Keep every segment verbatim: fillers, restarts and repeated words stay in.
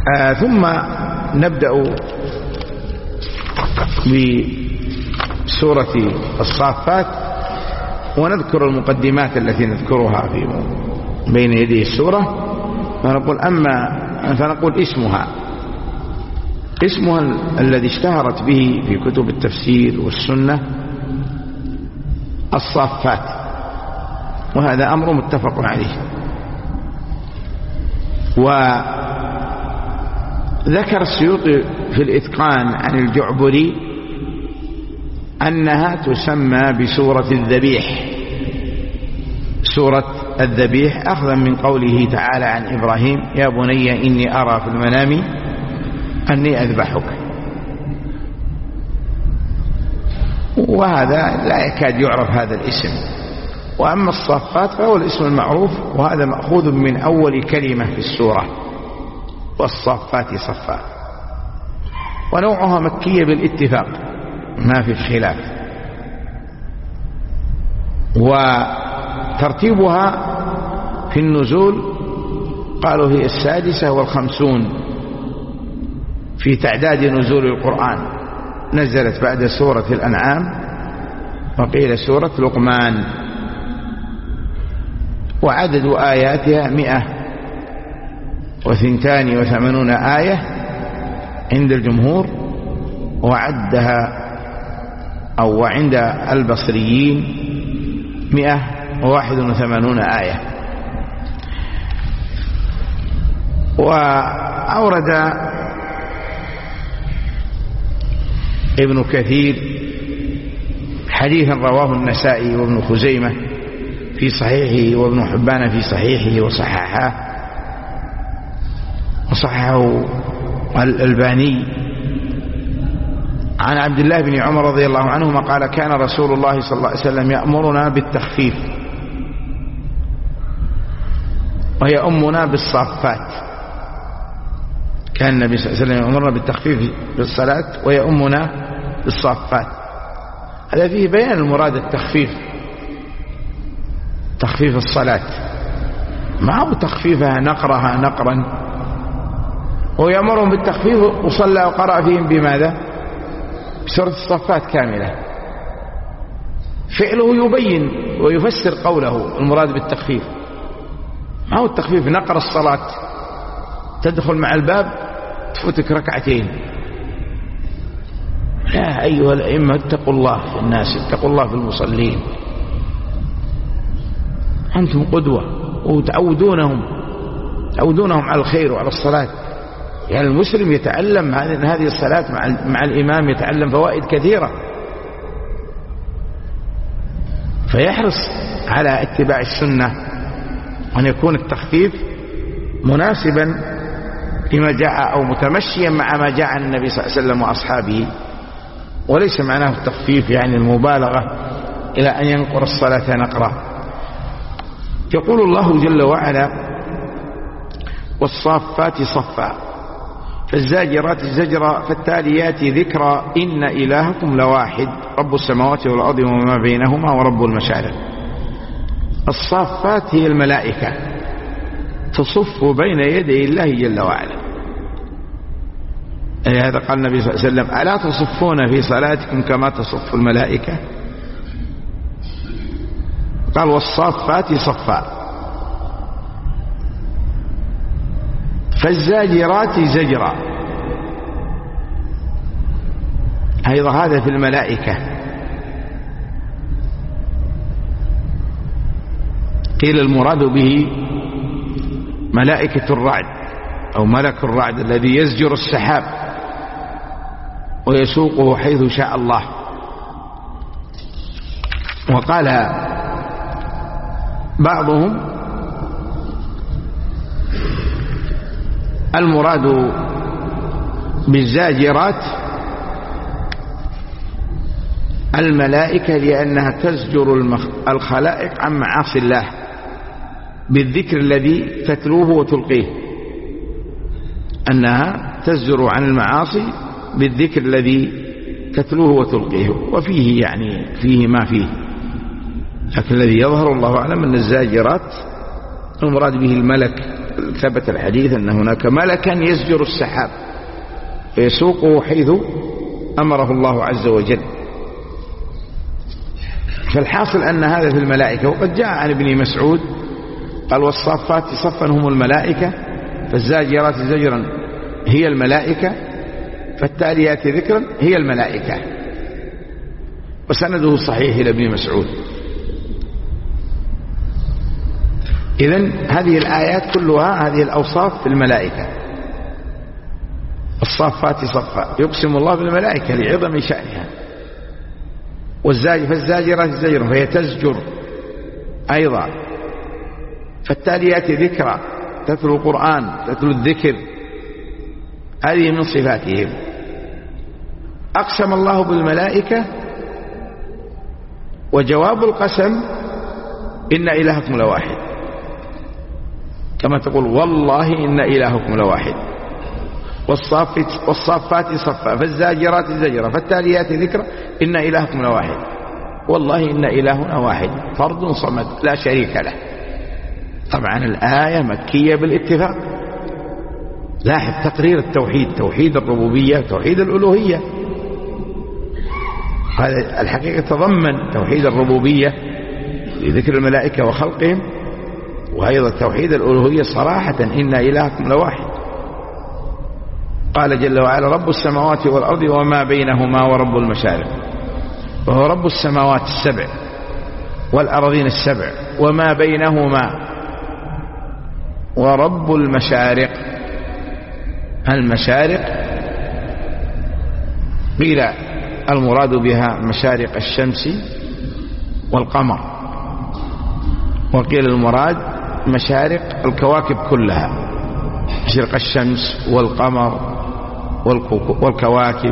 آه ثم نبدأ بسورة الصافات ونذكر المقدمات التي نذكرها في بين يدي السورة. فنقول أما فنقول اسمها اسمها الذي اشتهرت به في كتب التفسير والسنة الصافات، وهذا أمر متفق عليه. وذكر السيوطي في الإتقان عن الجعبري أنها تسمى بسورة الذبيح، سورة الذبيح، أخذا من قوله تعالى عن إبراهيم: يا بني إني أرى في المنام أني أذبحك. وهذا لا يكاد يعرف هذا الاسم. وأما الصافات فهو الاسم المعروف، وهذا مأخوذ من أول كلمة في السورة: والصافات صفا، ونوعها مكية بالاتفاق ما في خلاف. وترتيبها في النزول قالوا هي السادسة والخمسون في تعداد نزول القرآن، نزلت بعد سورة الأنعام وقيل سورة لقمان. وعدد آياتها مئة وثنتان وثمانون آية عند الجمهور، وعدها أو عند البصريين مئة وواحد وثمانون آية. وأورد ابن كثير حديثا رواه النسائي وابن خزيمة في صحيحه وابن حبان في صحيحه وصححه وصححه الألباني عن عبد الله بن عمر رضي الله عنهما قال: كان رسول الله صلى الله عليه وسلم يأمرنا بالتخفيف ويأمنا بالصافات. كان النبي صلى الله عليه وسلم يأمرنا بالتخفيف بالصلاة ويأمنا بالصافات. هذا فيه بيان المراد التخفيف، تخفيف الصلاة، ما هو تخفيفها نقرها نقرا. ويأمرهم بالتخفيف وصلى وقرأ فيهم بماذا؟ بسورة الصفات كاملة. فعله يبين ويفسر قوله المراد بالتخفيف. ما هو التخفيف نقر الصلاة، تدخل مع الباب تفوتك ركعتين. لا أيها الأئمة اتقوا الله في الناس، اتقوا الله في المصلين، أنتم قدوة وتعودونهم تعودونهم على الخير وعلى الصلاة. يعني المسلم يتعلم هذه الصلاة مع الإمام، يتعلم فوائد كثيرة، فيحرص على اتباع السنة، أن يكون التخفيف مناسبا لما جاء أو متمشيا مع ما جاء عن النبي صلى الله عليه وسلم وأصحابه، وليس معناه التخفيف يعني المبالغة إلى أن ينقر الصلاة نقرا. يقول الله جل وعلا: والصافات صفا فالزاجرات زجرا فالتاليات ذكرا إن إلهكم لواحد رب السماوات والأرض وما بينهما ورب المشارق. الصافات هي الملائكة تصف بين يدي الله جل وعلا. هذا قال النبي صلى الله عليه وسلم: ألا تصفون في صلاتكم كما تصف الملائكة؟ قال: والصافات صفا فالزاجرات زجرا. أيضا هذا في الملائكة. قيل المراد به ملائكة الرعد أو ملك الرعد الذي يزجر السحاب ويسوقه حيث شاء الله. وقال بعضهم: المراد بالزاجرات الملائكة لأنها تزجر الخلائق عن معاصي الله بالذكر الذي تتلوه وتلقيه، أنها تزجر عن المعاصي بالذكر الذي تتلوه وتلقيه. وفيه يعني فيه ما فيه، لكن الذي يظهر الله أعلم أن الزاجرات المراد به الملك ثبت الحديث أن هناك ملكا يزجر السحاب فيسوقه حيث أمره الله عز وجل. فالحاصل أن هذا في الملائكة. وقد جاء عن ابن مسعود قال والصافات صفا هم الملائكة فالزاجرات زجرا هي الملائكة فالتاليات ذكرا هي الملائكة، وسنده صحيح إلى ابن مسعود. إذن هذه الآيات كلها هذه الأوصاف في الملائكة. الصافات صفا يقسم الله بالملائكة لعظم شأنها، والزاجر فالزاجرات زجرا فهي تزجر أيضا، فالتاليات ذكرى تتلو القرآن تتلو الذكر، هذه من صفاتهم. أقسم الله بالملائكة، وجواب القسم إن إلهكم لواحد، كما تقول والله إن إلهكم لواحد. والصافات صفا فالزاجرات زجرا فالتاليات ذكرى إن إلهكم لواحد، والله إن إلهنا واحد فرد صمد لا شريك له. طبعا الآية مكية بالاتفاق. لاحظ تقرير التوحيد، توحيد الربوبية توحيد الألوهية. هذا الحقيقة تضمن توحيد الربوبية لذكر الملائكة وخلقهم، وأيضا توحيد الألوهية صراحة إن إلهكم لواحد. قال جل وعلا رب السماوات والأرض وما بينهما ورب المشارق، وهو رب السماوات السبع والأرضين السبع وما بينهما ورب المشارق. المشارق قيل المراد بها مشارق الشمس والقمر، وقيل المراد مشارق الكواكب كلها، مشرق الشمس والقمر والكواكب.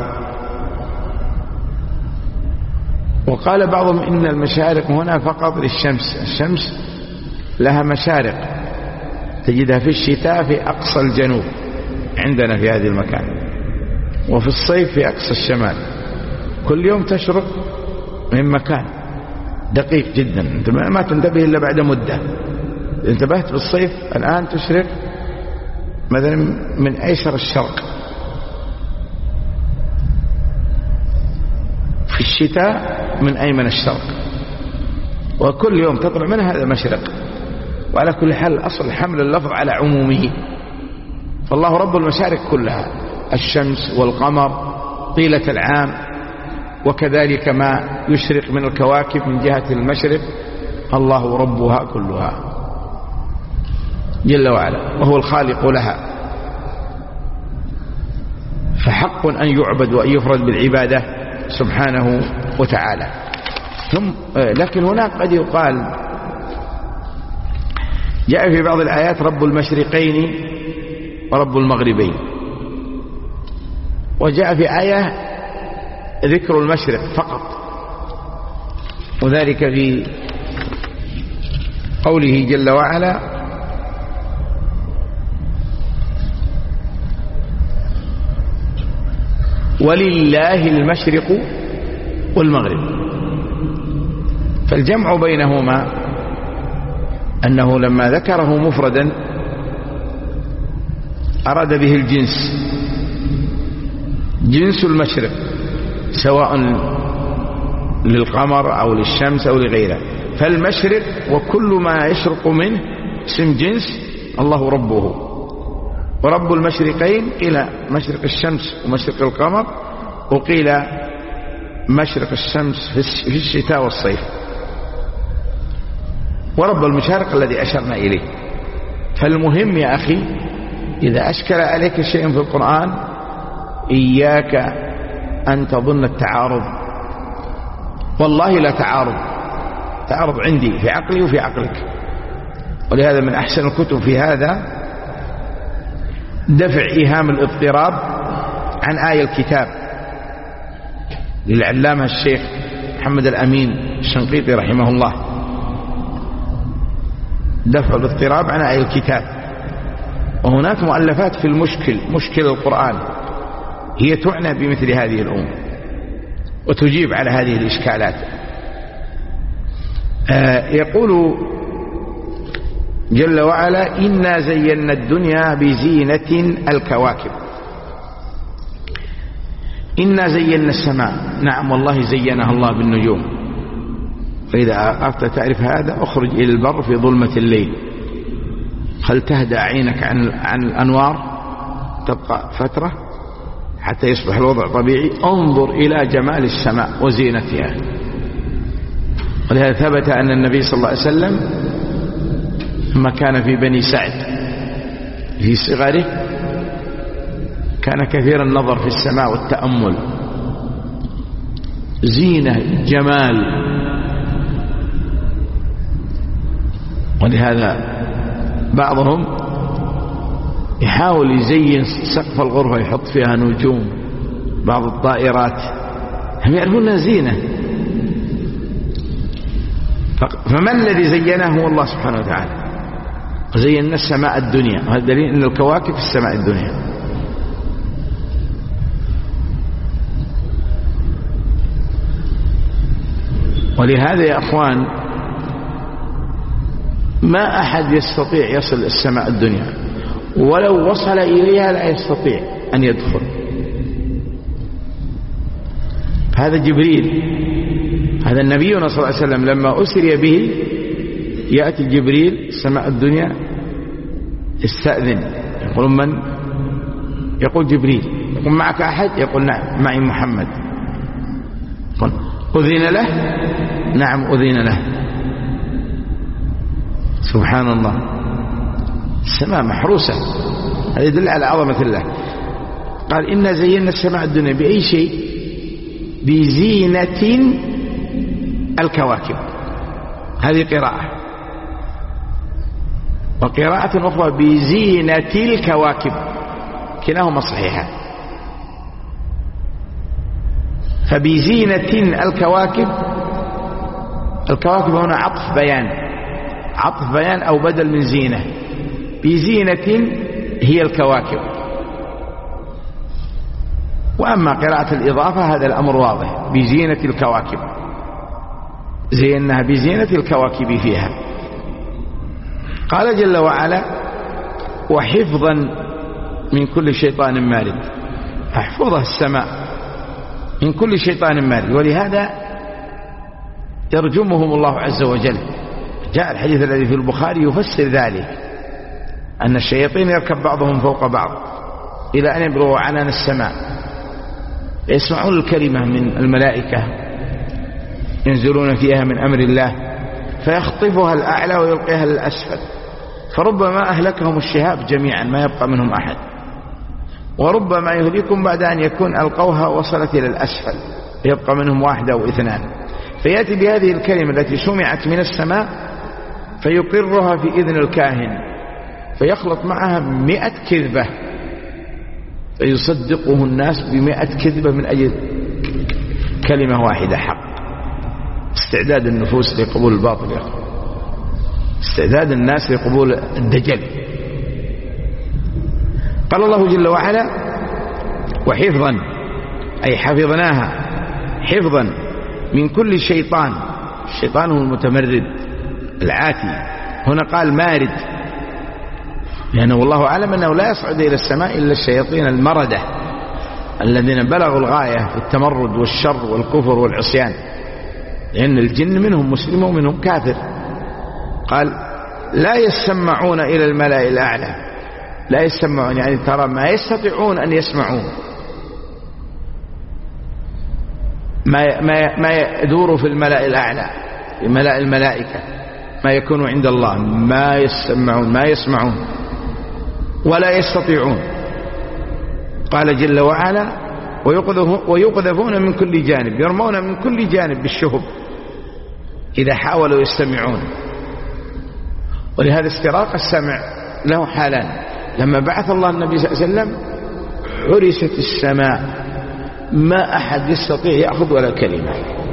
وقال بعضهم إن المشارق هنا فقط للشمس، الشمس لها مشارق تجدها في الشتاء في أقصى الجنوب عندنا في هذه المكان، وفي الصيف في أقصى الشمال، كل يوم تشرق من مكان دقيق جدا، أنت ما تنتبه إلا بعد مدة. انتبهت بالصيف الآن تشرق مثلا من أيسر الشرق، في الشتاء من أيمن الشرق، وكل يوم تطلع من هذا المشرق. وعلى كل حال أصل حمل اللفظ على عمومه، فالله رب المشارق كلها، الشمس والقمر طيلة العام، وكذلك ما يشرق من الكواكب من جهة المشرق الله ربها كلها جل وعلا، وهو الخالق لها. فحق أن يعبد وأن يفرد بالعبادة سبحانه وتعالى. ثم لكن هناك قد يقال جاء في بعض الآيات رب المشرقين ورب المغربين، وجاء في آية ذكر المشرق فقط، وذلك في قوله جل وعلا ولله المشرق والمغرب. فالجمع بينهما أنه لما ذكره مفردا أراد به الجنس، جنس المشرق سواء للقمر أو للشمس أو لغيره. فالمشرق وكل ما يشرق منه اسم جنس الله ربه. ورب المشرقين قيل مشرق الشمس ومشرق القمر، وقيل مشرق الشمس في الشتاء والصيف. ورب المشارق الذي أشرنا إليه. فالمهم يا أخي إذا أشكل عليك شيء في القرآن إياك أن تظن التعارض، والله لا تعارض، تعارض عندي في عقلي وفي عقلك. ولهذا من أحسن الكتب في هذا دفع إيهام الاضطراب عن آية الكتاب للعلامة الشيخ محمد الأمين الشنقيطي رحمه الله، دفع الاضطراب عن آية الكتاب. وهناك مؤلفات في المشكل، مشكل القرآن، هي تعنى بمثل هذه الأمور وتجيب على هذه الإشكالات. آه يقول جل وعلا: إنا زينا الدنيا بزينة الكواكب. إنا زينا السماء، نعم والله زينها الله بالنجوم. فإذا أردت تعرف هذا اخرج إلى البر في ظلمة الليل، خل تهدأ عينك عن عن الأنوار، تبقى فترة حتى يصبح الوضع طبيعي. انظر إلى جمال السماء وزينتها. ولهذا ثبت أن النبي صلى الله عليه وسلم لما كان في بني سعد في صغره كان كثير النظر في السماء والتأمل، زينة جمال. ولهذا بعضهم يحاول يزين سقف الغرفة يحط فيها نجوم، بعض الطائرات، هم يعرفون زينة. فمن الذي زينه؟ هو الله سبحانه وتعالى. زينا السماء الدنيا، وهذا دليل أن الكواكب في السماء الدنيا. ولهذا يا أخوان ما أحد يستطيع يصل السماء الدنيا، ولو وصل إليها لا يستطيع أن يدخل. هذا جبريل، هذا النبينا صلى الله عليه وسلم لما أسري به يأتي جبريل السماء الدنيا يستأذن، يقول: من؟ يقول جبريل. يقول: معك أحد؟ يقول: نعم معي محمد. يقول: أذن له؟ نعم أذن له. سبحان الله، السماء محروسة. هذا يدل على عظمة الله. قال: إنا زينا السماء الدنيا بأي شيء؟ بزينة الكواكب. هذه قراءة، وقراءة أخرى بزينة الكواكب، كلاهما صحيحة. فبزينة الكواكب، الكواكب هنا عطف بيان، عطف بيان أو بدل من زينة. بزينة هي الكواكب. وأما قراءة الإضافة هذا الأمر واضح، بزينة الكواكب، زينها بزينة الكواكب فيها. قال جل وعلا: وحفظا من كل شيطان مارد. أحفظها السماء من كل شيطان مارد. ولهذا يرجمهم الله عز وجل. جاء الحديث الذي في البخاري يفسر ذلك، أن الشياطين يركب بعضهم فوق بعض إلى أن يبلغوا عنان السماء، يسمعون الكلمة من الملائكة ينزلون فيها من أمر الله، فيخطفها الأعلى ويلقيها للأسفل، فربما أهلكهم الشهاب جميعا ما يبقى منهم أحد، وربما يهلكهم بعد أن يكون ألقوها وصلت إلى الأسفل يبقى منهم واحد أو اثنان. فيأتي بهذه الكلمة التي سمعت من السماء فيقرها في إذن الكاهن، فيخلط معها مئة كذبة، فيصدقه الناس بمئة كذبة من أجل كلمة واحدة حق. استعداد النفوس لقبول الباطل يا أخوان، استعداد الناس لقبول الدجل. قال الله جل وعلا: وحفظا، أي حفظناها حفظا من كل شيطان. الشيطان هو المتمرد العاتي، هنا قال مارد، لأنه والله أعلم أنه لا يصعد إلى السماء إلا الشياطين المردة الذين بلغوا الغاية في التمرد والشر والكفر والعصيان، لأن الجن منهم مسلم ومنهم كافر. قال: لا يسمعون إلى الملأ الأعلى. لا يسمعون يعني ترى ما يستطيعون أن يسمعون ما ما ما يدور في الملأ الأعلى، في ملأ الملائكة، ما يكون عند الله، ما يسمعون ما يسمعون ولا يستطيعون. قال جل وعلا: ويقذفون من كل جانب، يرمون من كل جانب بالشهب إذا حاولوا يستمعون. ولهذا استراق السمع له حالان. لما بعث الله النبي صلى الله عليه وسلم حرست السماء، ما أحد يستطيع يأخذ ولا كلمة.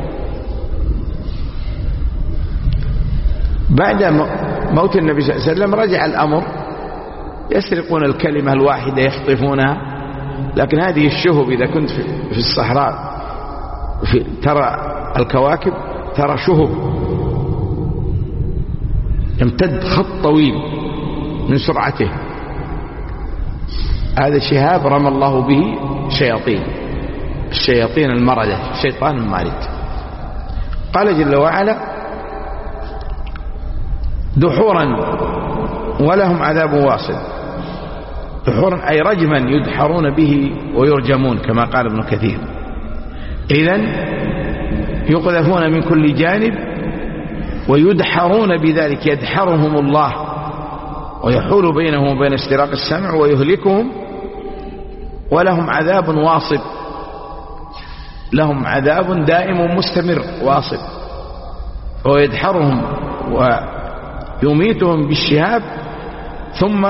بعد موت النبي صلى الله عليه وسلم رجع الأمر، يسرقون الكلمة الواحدة يخطفونها، لكن هذه الشهب إذا كنت في الصحراء في ترى الكواكب، ترى شهب يمتد خط طويل من سرعته. هذا شهاب رمى الله به شياطين، الشياطين المردة، الشيطان المارد. قال جل وعلا: دحورا ولهم عذاب واصب. دحورا أي رجما يدحرون به ويرجمون كما قال ابن كثير. إذن يقذفون من كل جانب ويدحرون بذلك، يدحرهم الله ويحول بينهم وبين استراق السمع ويهلكهم. ولهم عذاب واصب، لهم عذاب دائم مستمر واصب، ويدحرهم ويميتهم بالشهاب ثم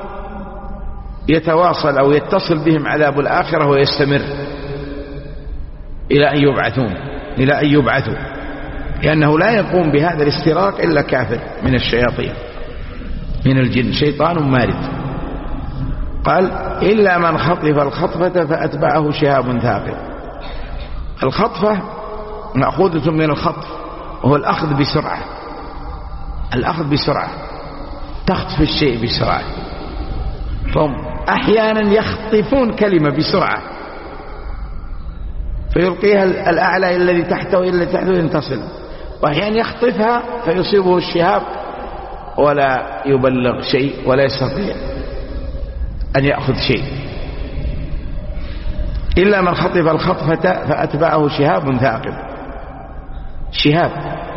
يتواصل أو يتصل بهم عذاب الآخرة ويستمر إلى أن يبعثون إلى أن يبعثوا لأنه لا يقوم بهذا الاستراق إلا كافر من الشياطين من الجن، شيطان مارد. قال: إلا من خطف الخطفة فأتبعه شهاب ثاقب. الخطفة مأخوذة من الخطف، وهو الأخذ بسرعة، الأخذ بسرعة، تخطف الشيء بسرعة. فهم أحيانا يخطفون كلمة بسرعة فيلقيها الأعلى إلى الذي تحته وإلى الذي تحته ينتصل، وأحيانا يخطفها فيصيبه الشهاب ولا يبلغ شيء ولا يستطيع أن يأخذ شيء. إلا من خطف الخطفة فأتبعه شهاب ثاقب. شهاب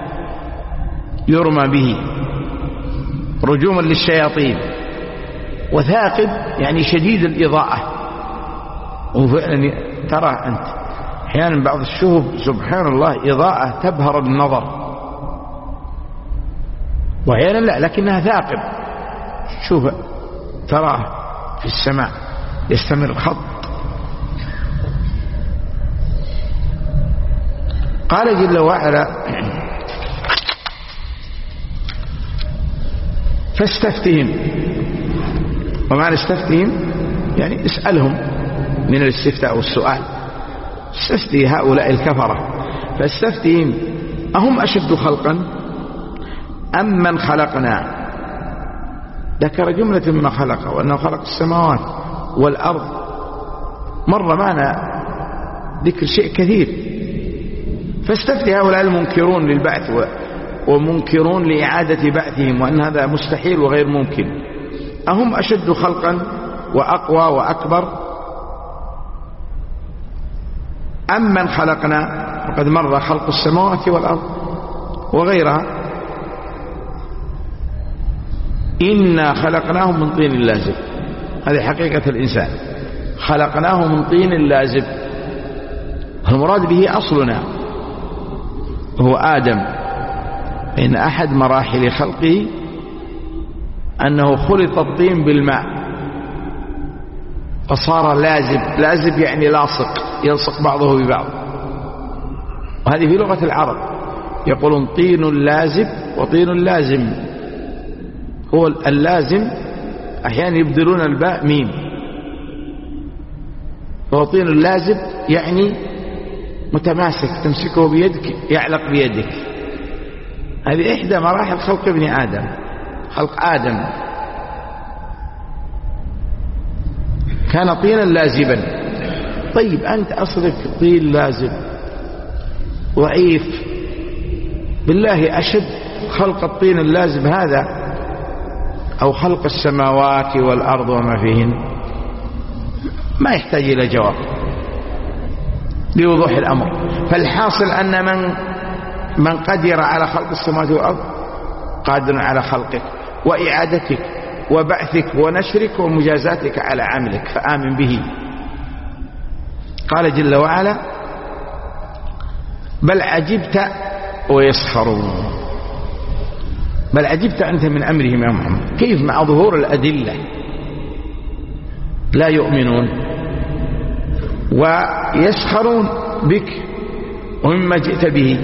يرمى به رجوما للشياطين، وثاقب يعني شديد الإضاءة. وفعلا ترى أنت أحيانا بعض الشهب سبحان الله إضاءة تبهر النظر، وأحيانا لا، لكنها ثاقب. شوف تراه في السماء يستمر الخط. قال جل وعلا: فاستفتهم. ومعنى استفتهم يعني اسألهم من الاستفتاء والسؤال. استفتي هؤلاء الكفرة. فاستفتهم أهم أشد خلقا أم من خلقنا. ذكر جملة مما خلق، وأنه خلق السماوات والأرض. مر معنا ذكر شيء كثير. فاستفتي هؤلاء المنكرون للبعث ومنكرون لإعادة بعثهم، وأن هذا مستحيل وغير ممكن. أهم أشد خلقا وأقوى وأكبر أم من خلقنا. وقد مر خلق السماوات والأرض وغيرها. إنا خلقناهم من طين لازب. هذه حقيقة الإنسان، خلقناه من طين لازب. المراد به أصلنا هو آدم. إن أحد مراحل خلقه أنه خلط الطين بالماء فصار لازب. لازب يعني لاصق، يلصق بعضه ببعض. وهذه في لغة العرب يقولون طين لازب وطين لازم. هو اللازم أحيانا يبدلون الباء ميم، فهو طين اللازب يعني متماسك، تمسكه بيدك يعلق بيدك. هذه إحدى مراحل خلق ابن آدم، خلق آدم. كان طينا لازبا. طيب أنت أصلك طين لازب ضعيف، بالله أشد خلق الطين اللازب هذا أو خلق السماوات والأرض وما فيهن؟ ما يحتاج إلى جواب لوضوح الأمر. فالحاصل أن من من قدر على خلق السماوات والأرض قادر على خلقك وإعادتك وبعثك ونشرك ومجازاتك على عملك، فآمن به. قال جل وعلا: بل عجبت ويسخرون. بل عجبت أنت من أمرهم يا محمد. كيف مع ظهور الأدلة لا يؤمنون ويسخرون بك ومما جئت به.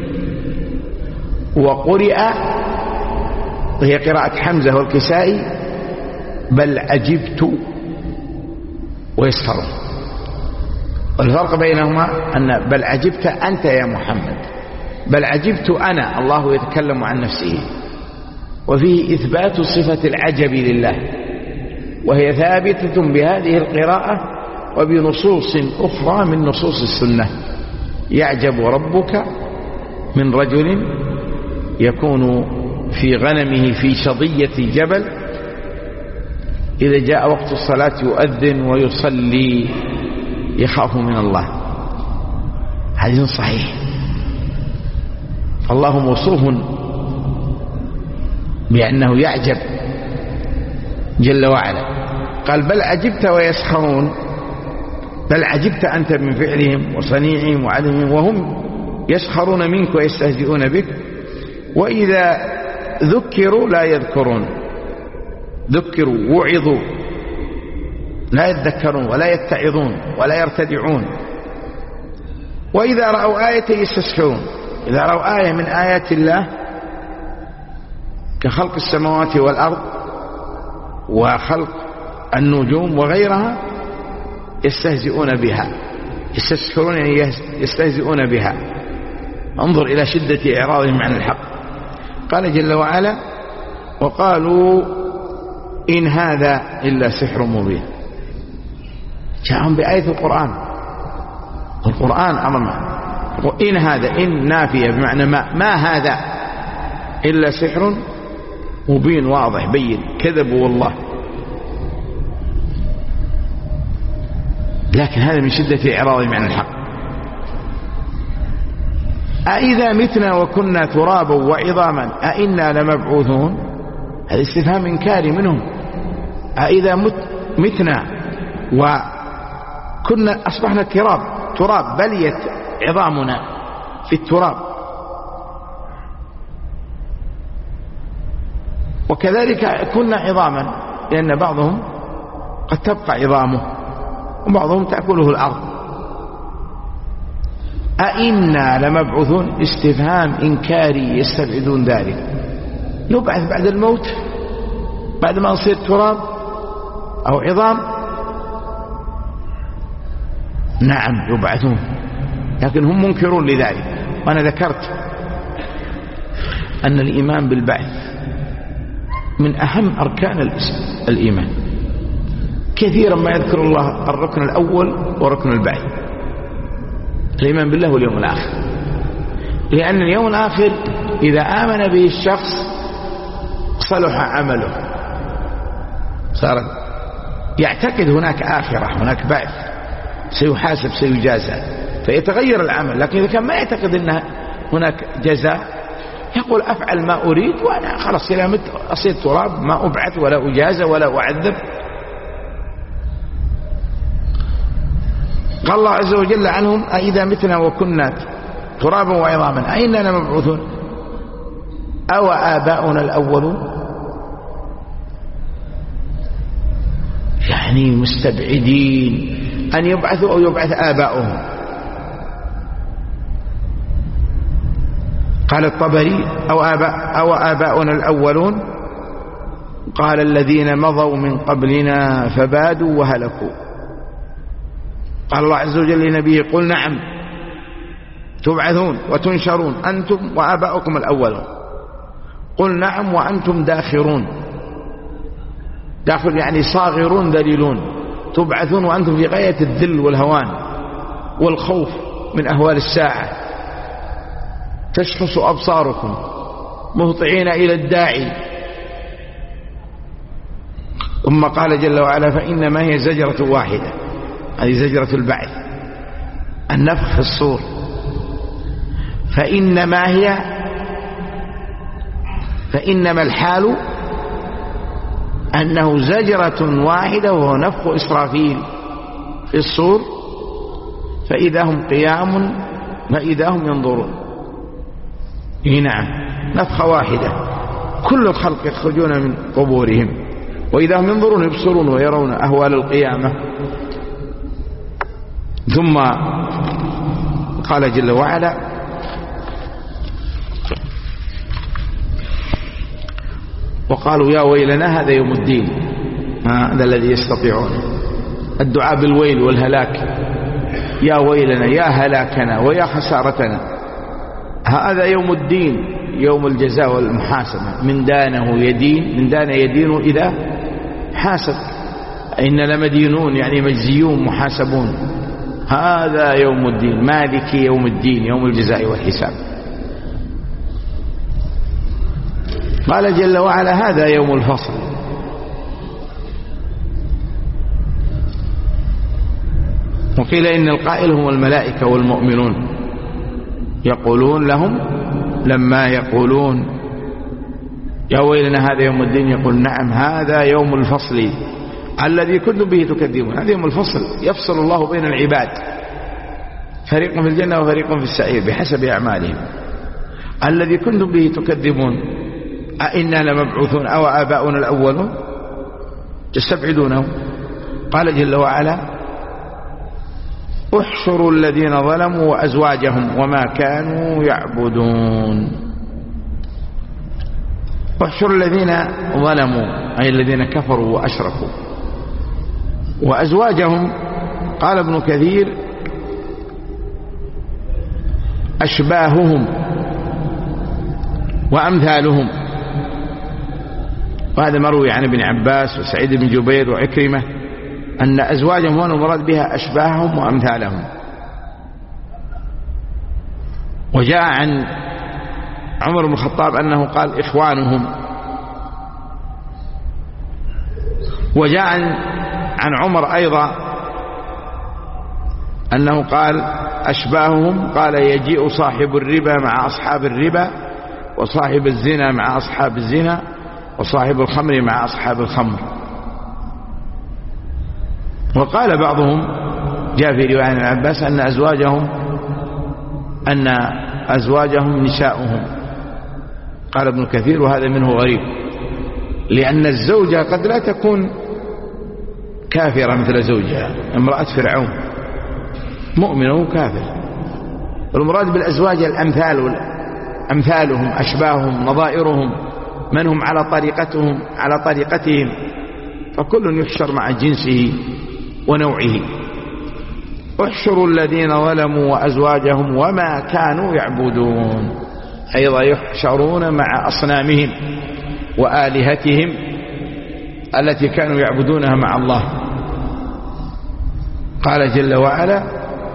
وقرئ، وهي قراءة حمزة والكسائي: بل عجبت ويسخرون. والفرق بينهما أن بل عجبت أنت يا محمد، بل عجبت أنا. الله يتكلم عن نفسه. وفيه إثبات صفة العجب لله، وهي ثابتة بهذه القراءة وبنصوص أخرى من نصوص السنة. يعجب ربك من رجل يكون في غنمه في شظية جبل، إذا جاء وقت الصلاة يؤذن ويصلي يخاف من الله. حديث صحيح. الله موصوف بأنه يعجب جل وعلا. قال بل عجبت ويسخرون، بل عجبت أنت من فعلهم وصنيعهم وعدمهم وهم يسخرون منك ويستهزئون بك، وإذا ذكروا لا يذكرون، ذكروا وعظوا لا يتذكرون ولا يتعظون ولا يرتدعون، وإذا رأوا آية يستسخرون. إذا رأوا آية من آيات الله كخلق السماوات والأرض وخلق النجوم وغيرها يستهزئون بها، يستسخرون يعني يستهزئون بها. انظر إلى شدة إعراضهم عن الحق. قال جل وعلا وقالوا إن هذا إلا سحر مبين. جاءهم بآية القرآن، القرآن أمرنا. إن هذا إن نافية بمعنى ما، ما هذا إلا سحر مبين واضح بين، كذبوا والله. لكن هذا من شدة إعراضهم عن الحق. أإذا متنا وكنا ترابا وعظاما أإنا لمبعوثون؟ هذا استفهام إنكاري منهم. أإذا مت متنا وكنا أصبحنا تراب، تراب بليت عظامنا في التراب، وكذلك كنا عظاما، لأن بعضهم قد تبقى عظامه وبعضهم تأكله الأرض. أئنا لمبعوثون؟ استفهام إنكاري يستبعدون ذلك. نبعث بعد الموت، بعد ما نصير تراب أو عظام؟ نعم يبعثون، لكن هم منكرون لذلك. وأنا ذكرت أن الإيمان بالبعث من أهم أركان الإيمان. كثيرا ما يذكر الله الركن الأول وركن البعث، الإيمان بالله واليوم الآخر، لأن اليوم الآخر إذا آمن به الشخص صلح عمله، صار يعتقد هناك آخرة، هناك بعث، سيحاسب سيجازى، فيتغير العمل. لكن إذا كان ما يعتقد أن هناك جزاء يقول أفعل ما أريد وأنا خلاص إلى مت أصير تراب، ما أبعث ولا أجازى ولا أعذب. قال الله عز وجل عنهم أئذا متنا وكنا ترابا وعظاما أئنا لمبعوثون أو آباؤنا الأولون؟ يعني مستبعدين أن يبعثوا أو يبعث آباؤهم. قال الطبري أو, آباء أو آباؤنا الأولون، قال الذين مضوا من قبلنا فبادوا وهلكوا. قال الله عز وجل لنبيه قل نعم تبعثون وتنشرون أنتم وآباؤكم الأولون. قل نعم وأنتم داخرون، داخل يعني صاغرون ذليلون. تبعثون وأنتم في غاية الذل والهوان والخوف من أهوال الساعة، تشخص أبصاركم مهطعين إلى الداعي. ثم قال جل وعلا فإنما هي زجرة واحدة، هذه زجرة البعث، النفخ في الصور. فإنما هي فإنما الحال أنه زجرة واحدة وهو نفخ إسرافيل في الصور، فإذا هم قيام فإذا هم ينظرون. إيه نعم، نفخة واحدة كل الخلق يخرجون من قبورهم، وإذا هم ينظرون يبصرون ويرون أهوال القيامة. ثم قال جل وعلا وقالوا يا ويلنا هذا يوم الدين، هذا الذي يستطيعون الدعاء بالويل والهلاك. يا ويلنا، يا هلاكنا ويا خسارتنا، هذا يوم الدين، يوم الجزاء والمحاسبة. من دانه يدين، من دان يدين إذا حاسب. إن لمدينون يعني مجزيون محاسبون. هذا يوم الدين، مالك يوم الدين، يوم الجزاء والحساب. قال جل وعلا هذا يوم الفصل. وقيل إن القائل هم الملائكة والمؤمنون، يقولون لهم لما يقولون يا ويلنا هذا يوم الدين، يقول نعم هذا يوم الفصل الذي كنتم به تكذبون. هذا يوم الفصل، يفصل الله بين العباد، فريق في الجنة وفريق في السعير بحسب أعمالهم. الذي كنتم به تكذبون أئنا لمبعوثون أو آباؤنا الأولون تستبعدونه. قال جل وعلا احشروا الذين ظلموا وأزواجهم وما كانوا يعبدون. احشروا الذين ظلموا أي الذين كفروا وأشركوا، وأزواجهم قال ابن كثير أشباههم وأمثالهم. وهذا مروي عن ابن عباس وسعيد بن جبير وعكرمة أن أزواجهم هنا مراد بها أشباههم وأمثالهم. وجاء عن عمر بن الخطاب أنه قال إخوانهم. وجاء عن, عن عمر أيضا أنه قال أشباههم، قال يجيء صاحب الربا مع أصحاب الربا، وصاحب الزنا مع أصحاب الزنا، وصاحب الخمر مع أصحاب الخمر. وقال بعضهم جاء في رواية عن العباس أن أزواجهم أن أزواجهم نساؤهم. قال ابن كثير وهذا منه غريب، لأن الزوجة قد لا تكون كافرة مثل زوجها. امرأة فرعون مؤمنة وكافر. والمراد بالأزواج الأمثال، أمثالهم أشباههم نظائرهم، من هم على طريقتهم على طريقتهم، فكل يحشر مع جنسه ونوعه. احشروا الذين ظلموا وأزواجهم وما كانوا يعبدون، أيضا يحشرون مع أصنامهم وآلهتهم التي كانوا يعبدونها مع الله. قال جل وعلا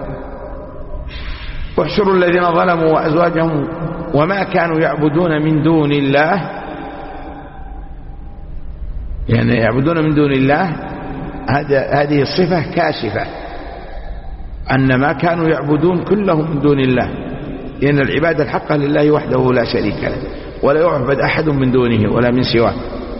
احشروا الذين ظلموا وأزواجهم وما كانوا يعبدون من دون الله، يعني يعبدون من دون الله. هذه الصفة كاشفة أن ما كانوا يعبدون كلهم من دون الله، لأن العبادة الحقة لله وحده لا شريك له، ولا يعبد أحد من دونه ولا من سواه.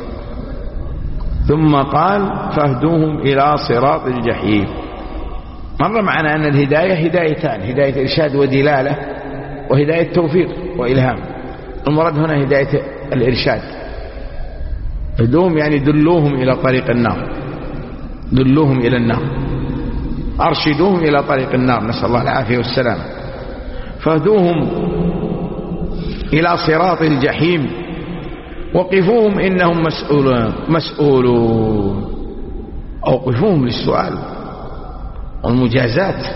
ثم قال فاهدوهم إلى صراط الجحيم. مر معنا أن الهداية هدايتان، هداية إرشاد ودلالة، وهداية توفيق وإلهام. المراد هنا هداية الإرشاد. اهدوهم يعني دلوهم إلى طريق النار، دلوهم إلى النار، أرشدوهم إلى طريق النار، نسأل الله العافية والسلام. فاهدوهم إلى صراط الجحيم وقفوهم إنهم مسؤولون مسؤولون أوقفوهم للسؤال والمجازات،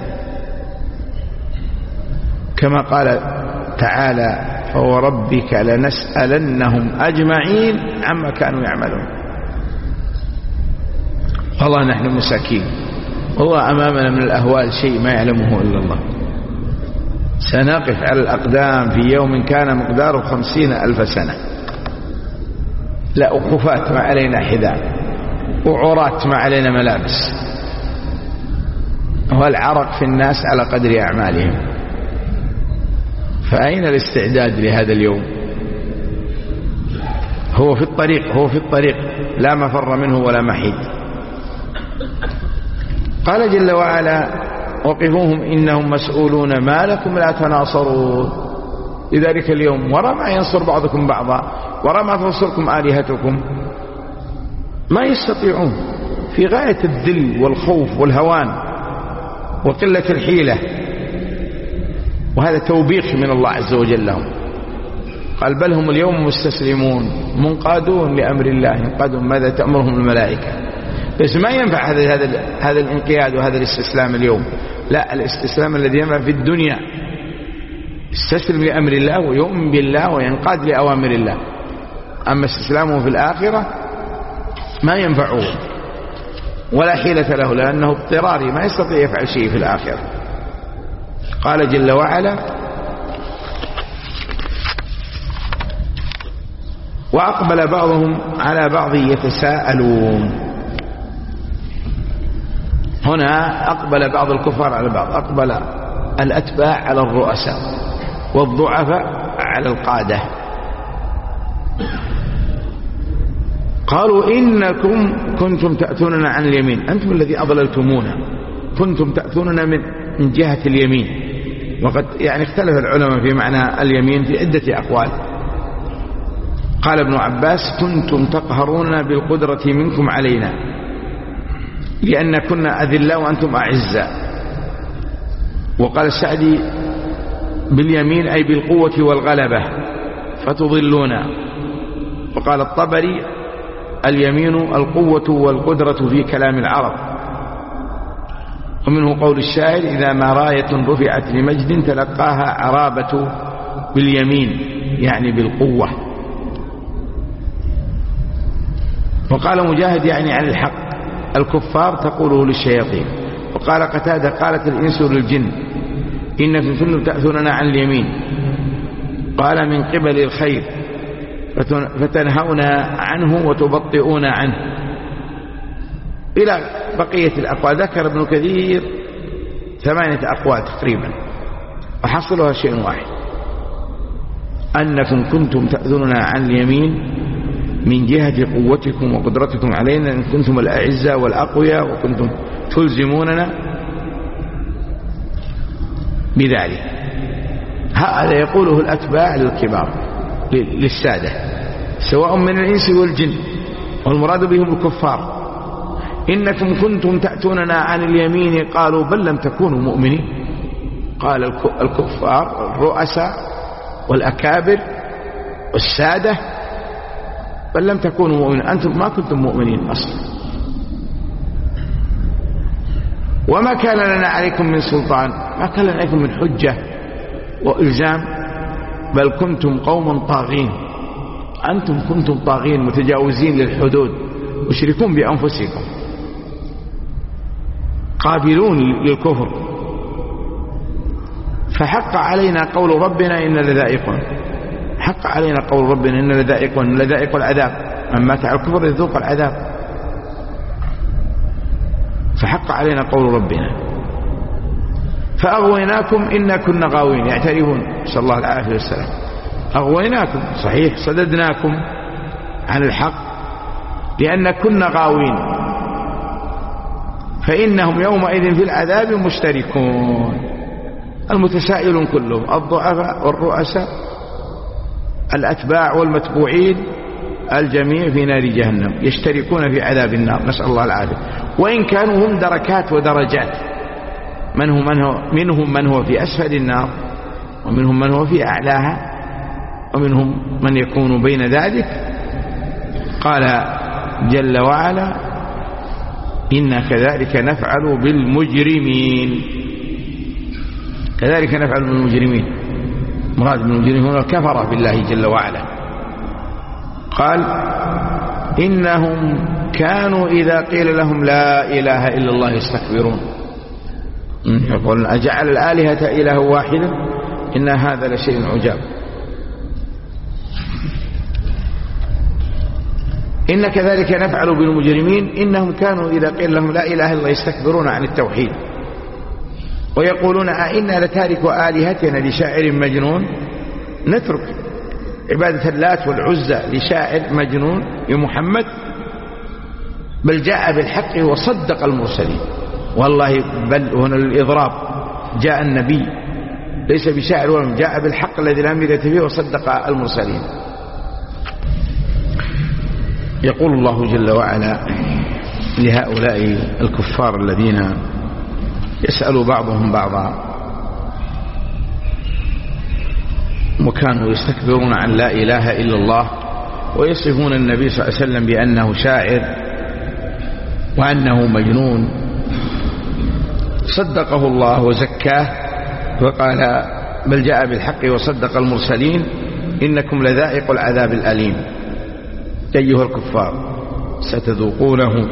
كما قال تعالى فوربك لنسألنهم أجمعين عما كانوا يعملون. والله نحن مساكين، والله أمامنا من الأهوال شيء ما يعلمه إلا الله. سنقف على الأقدام في يوم كان مقداره خمسين ألف سنة، لا أقفات ما علينا حذاء، وعرات ما علينا ملابس، والعرق في الناس على قدر أعمالهم. فأين الاستعداد لهذا اليوم؟ هو في الطريق، هو في الطريق، لا مفر منه ولا محيد. قال جل وعلا وقفوهم إنهم مسؤولون ما لكم لا تناصرون. لذلك اليوم وراء ما ينصر بعضكم بعضا، وراء ما تنصركم آلهتكم، ما يستطيعون، في غاية الذل والخوف والهوان وقلة الحيلة. وهذا توبيخ من الله عز وجل لهم. قال بل هم اليوم مستسلمون منقادون لأمر الله. ينقادون ماذا تأمرهم الملائكة؟ بس ما ينفع هذا هذا هذا الانقياد وهذا الاستسلام اليوم، لا، الاستسلام الذي ينفع في الدنيا يستسلم لأمر الله ويؤمن بالله وينقاد لأوامر الله. أما استسلامه في الآخرة ما ينفعه ولا حيلة له، لأنه اضطراري ما يستطيع يفعل شيء في الآخرة. قال جل وعلا: وأقبل بعضهم على بعض يتساءلون. هنا أقبل بعض الكفار على بعض، أقبل الأتباع على الرؤساء والضعفاء على القادة. قالوا: إنكم كنتم تأتوننا عن اليمين، أنتم الذي أضللتمونا، كنتم تأتوننا من من جهة اليمين. وقد يعني اختلف العلماء في معنى اليمين في عدة أقوال. قال ابن عباس: كنتم تقهروننا بالقدرة منكم علينا لأن كنا أذلاء وأنتم أعزاء. وقال السعدي: باليمين أي بالقوة والغلبة فتضلونا. وقال الطبري: اليمين القوة والقدرة في كلام العرب. ومنه قول الشاعر: إذا ما راية رفعت لمجد تلقاها عرابة باليمين، يعني بالقوة. وقال مجاهد: يعني عن الحق، الكفار تقوله للشياطين. وقال قتادة: قالت الإنس للجن: إنكم كنتم تأثوننا عن اليمين، قال من قبل الخير فتنهونا عنه وتبطئون عنه، إلى بقية الأقوال. ذكر ابن كثير ثمانية أقوال تقريبا، وحصلها شيء واحد: أنكم كنتم تأذوننا عن اليمين من جهة قوتكم وقدرتكم علينا، إن كنتم الأعزة والأقوياء وكنتم تلزموننا بذلك. هذا يقوله الأتباع للكبار للسادة سواء من الإنس والجن، والمراد بهم الكفار. إنكم كنتم تأتوننا عن اليمين، قالوا بل لم تكونوا مؤمنين. قال الكفار الرؤساء والأكابر والسادة: بل لم تكونوا مؤمنين، أنتم ما كنتم مؤمنين أصلا، وما كان لنا عليكم من سلطان، ما كان لنا عليكم من حجة وإلزام، بل كنتم قوم طاغين، أنتم كنتم طاغين متجاوزين للحدود، مشركون بأنفسكم، قابلون للكفر. فحق علينا قول ربنا إن لذائقون، حق علينا قول ربنا إن لذائقون، لذائق العذاب، من مات على الكفر يذوق العذاب. فحق علينا قول ربنا فأغويناكم إنا كنا غاوين، يعترفون صلى الله العافية والسلام. أغويناكم صحيح، صددناكم عن الحق لأن كنا غاوين، فإنهم يومئذ في العذاب مشتركون. المتسائلون كلهم، الضعفاء والرؤساء، الأتباع والمتبوعين، الجميع في نار جهنم يشتركون في عذاب النار، نسأل الله العافية. وإن كانوا هم دركات ودرجات، منهم من هو, منهم من هو في أسفل النار، ومنهم من هو في أعلاها، ومنهم من يكون بين ذلك. قال جل وعلا: إنا كذلك نفعل بالمجرمين. كذلك نفعل بالمجرمين، مراد بالمجرمين هنا الكفرة بالله جل وعلا. قال: إنهم كانوا إذا قيل لهم لا إله إلا الله يستكبرون. يقول: أجعل الآلهة إله واحدا إن هذا لشيء عجاب. إن كذلك نفعل بالمجرمين إنهم كانوا إذا قيل لهم لا إله إلا الله يستكبرون عن التوحيد ويقولون أئنا لتارك آلهتنا لشاعر مجنون. نترك عبادة اللات والعزى لشاعر مجنون يا محمد؟ بل جاء بالحق وصدق المرسلين. والله بل هنا الإضراب، جاء النبي ليس بشاعر ولا، جاء بالحق الذي لا مرية فيه وصدق المرسلين. يقول الله جل وعلا لهؤلاء الكفار الذين يسأل بعضهم بعضا وكانوا يستكبرون عن لا إله إلا الله ويصفون النبي صلى الله عليه وسلم بأنه شاعر وأنه مجنون، صدقه الله وزكاه وقال بل جاء بالحق وصدق المرسلين إنكم لذائق العذاب الأليم. أيها الكفار ستذوقونه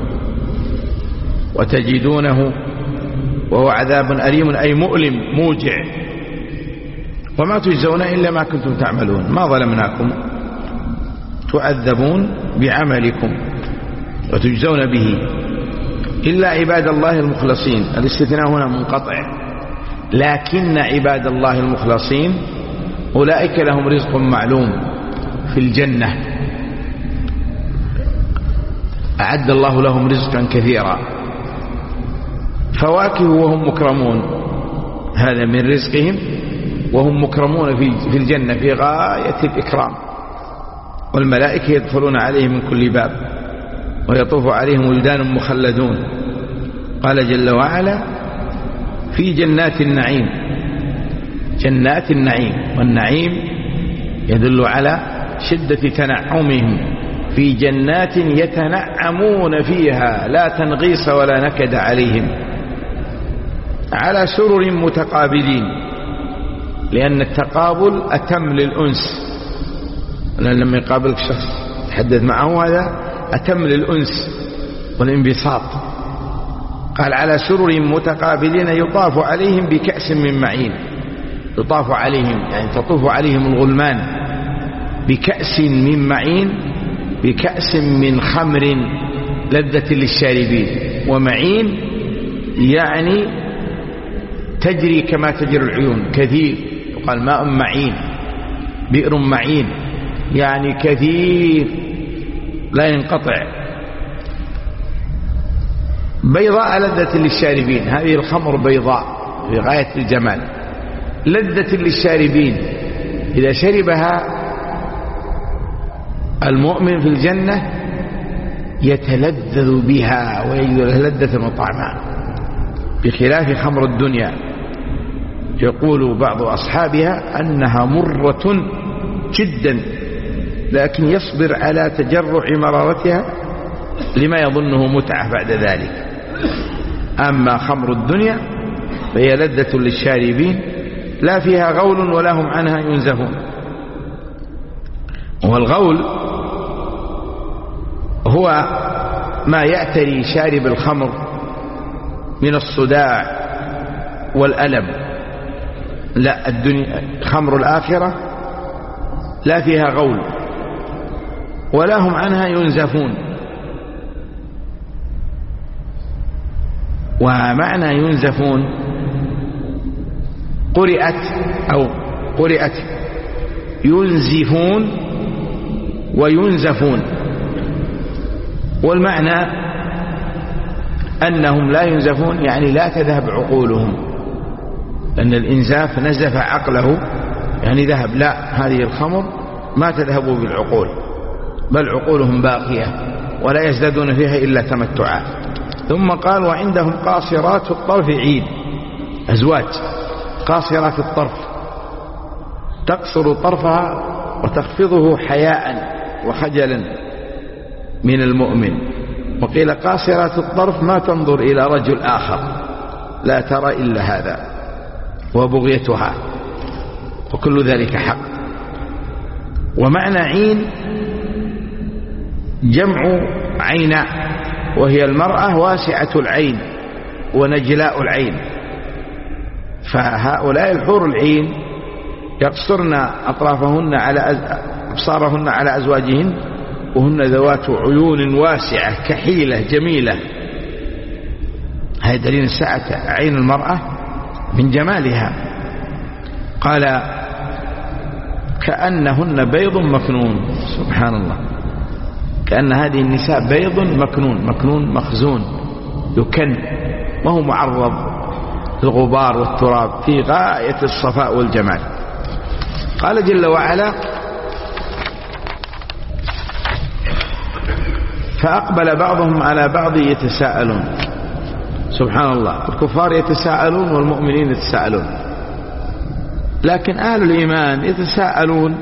وتجدونه وهو عذاب أليم أي مؤلم موجع، وما تجزون إلا ما كنتم تعملون. ما ظلمناكم، تعذبون بعملكم وتجزون به إلا عباد الله المخلصين. الاستثناء هنا منقطع، لكن عباد الله المخلصين أولئك لهم رزق معلوم في الجنة، أعد الله لهم رزقا كثيرا، فواكه وهم مكرمون، هذا من رزقهم، وهم مكرمون في الجنة في غاية الإكرام. والملائكة يدخلون عليهم من كل باب ويطوف عليهم ولدان مخلدون. قال جل وعلا في جنات النعيم، جنات النعيم، والنعيم يدل على شدة تنعمهم، في جنات يتنعمون فيها لا تنغيص ولا نكد عليهم، على سرر متقابلين، لأن التقابل أتم للأنس، لما يقابلك شخص تحدث معه هذا أتم للأنس والانبساط. قال على سرر متقابلين يطاف عليهم بكأس من معين، يطاف عليهم يعني تطوف عليهم الغلمان بكأس من معين، بكأس من خمر لذة للشاربين. ومعين يعني تجري كما تجري العيون، كثير، يقال ماء معين، بئر معين، يعني كثير لا ينقطع. بيضاء لذة للشاربين، هذه الخمر بيضاء في غاية الجمال، لذة للشاربين، إذا شربها المؤمن في الجنة يتلذذ بها ويجد لذة وطعما، بخلاف خمر الدنيا يقول بعض أصحابها أنها مرة جدا، لكن يصبر على تجرع مرارتها لما يظنه متعة بعد ذلك. أما خمر الدنيا فهي لذة للشاربين لا فيها غول ولا هم عنها ينزفون. والغول هو ما يأتري شارب الخمر من الصداع والألم. لا، الدنيا خمر الآخرة لا فيها غول ولا هم عنها ينزفون. ومعنى ينزفون قرئت أو قرئت ينزفون وينزفون، والمعنى أنهم لا ينزفون يعني لا تذهب عقولهم، لأن الإنزاف نزف عقله يعني ذهب، لا، هذه الخمر ما تذهب بالعقول بل عقولهم باقية ولا يزدادون فيها إلا تمتعا. ثم قال وعندهم قاصرات الطرف عين، أزواج قاصرات الطرف تقصر طرفها وتخفضه حياء وخجلا من المؤمن. وقيل قاصرات الطرف ما تنظر إلى رجل آخر، لا ترى إلا هذا، وبغيتها، وكل ذلك حق. ومعنى عين جمع عيناء، وهي المرأة واسعة العين ونجلاء العين. فهؤلاء الحور العين يقصرن أطرافهن على أبصارهن على أزواجهن، وهن ذوات عيون واسعة كحيلة جميلة. هذا دليل سعة عين المرأة من جمالها. قال كأنهن بيض مكنون، سبحان الله، كأن هذه النساء بيض مكنون، مكنون مخزون يكن، وهو معرض للغبار والتراب، في غاية الصفاء والجمال. قال جل وعلا فأقبل بعضهم على بعض يتساءلون. سبحان الله، الكفار يتساءلون والمؤمنين يتساءلون، لكن أهل الإيمان يتساءلون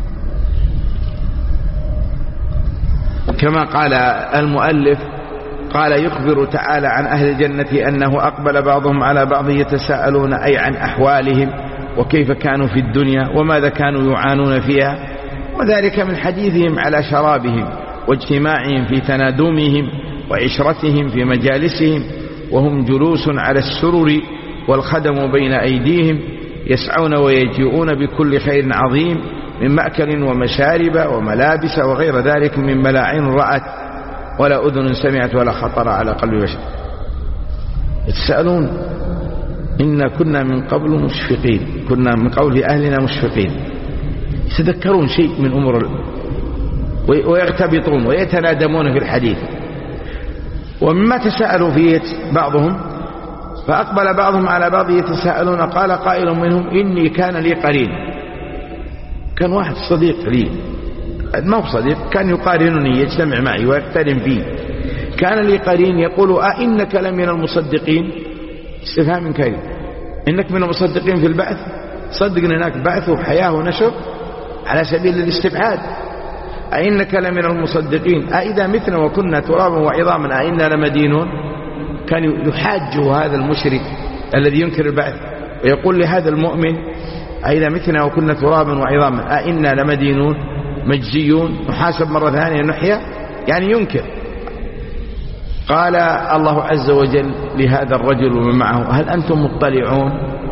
كما قال المؤلف قال يخبر تعالى عن أهل الجنة أنه أقبل بعضهم على بعض يتساءلون أي عن أحوالهم وكيف كانوا في الدنيا وماذا كانوا يعانون فيها، وذلك من حديثهم على شرابهم واجتماعهم في تنادمهم وعشرتهم في مجالسهم وهم جلوس على السرر والخدم بين أيديهم يسعون ويجيئون بكل خير عظيم من مأكل ومشارب وملابس وغير ذلك من ملاعين رأت ولا أذن سمعت ولا خطر على قلب بشر. يتساءلون إنا كنا من قبل مشفقين، كنا من قبل أهلنا مشفقين، يتذكرون شيء من أمور ويغتبطون ويتنادمون في الحديث. ومما تساءلوا فيه بعضهم فأقبل بعضهم على بعض يتساءلون قال قائل منهم إني كان لي قرين، كان واحد صديق لي، ما هو صديق، كان يقارنني يجتمع معي ويقترن بي، كان لي قرين يقول أئنك لمن المصدقين، استفهام كريم، إنك من المصدقين في البعث، صدقنا هناك بعث وحياة ونشر على سبيل الاستبعاد، أئنك لمن المصدقين أئذا متنا وكنا ترابا وعظاما أئنا لمدينون. كان يحاج هذا المشرك الذي ينكر البعث ويقول لهذا المؤمن أئذا متنا وكنا ترابا وعظاما أئنا لمدينون مجزيون نحاسب مرة ثانية نحيا، يعني ينكر. قال الله عز وجل لهذا الرجل ومن معه هل أنتم مطلعون؟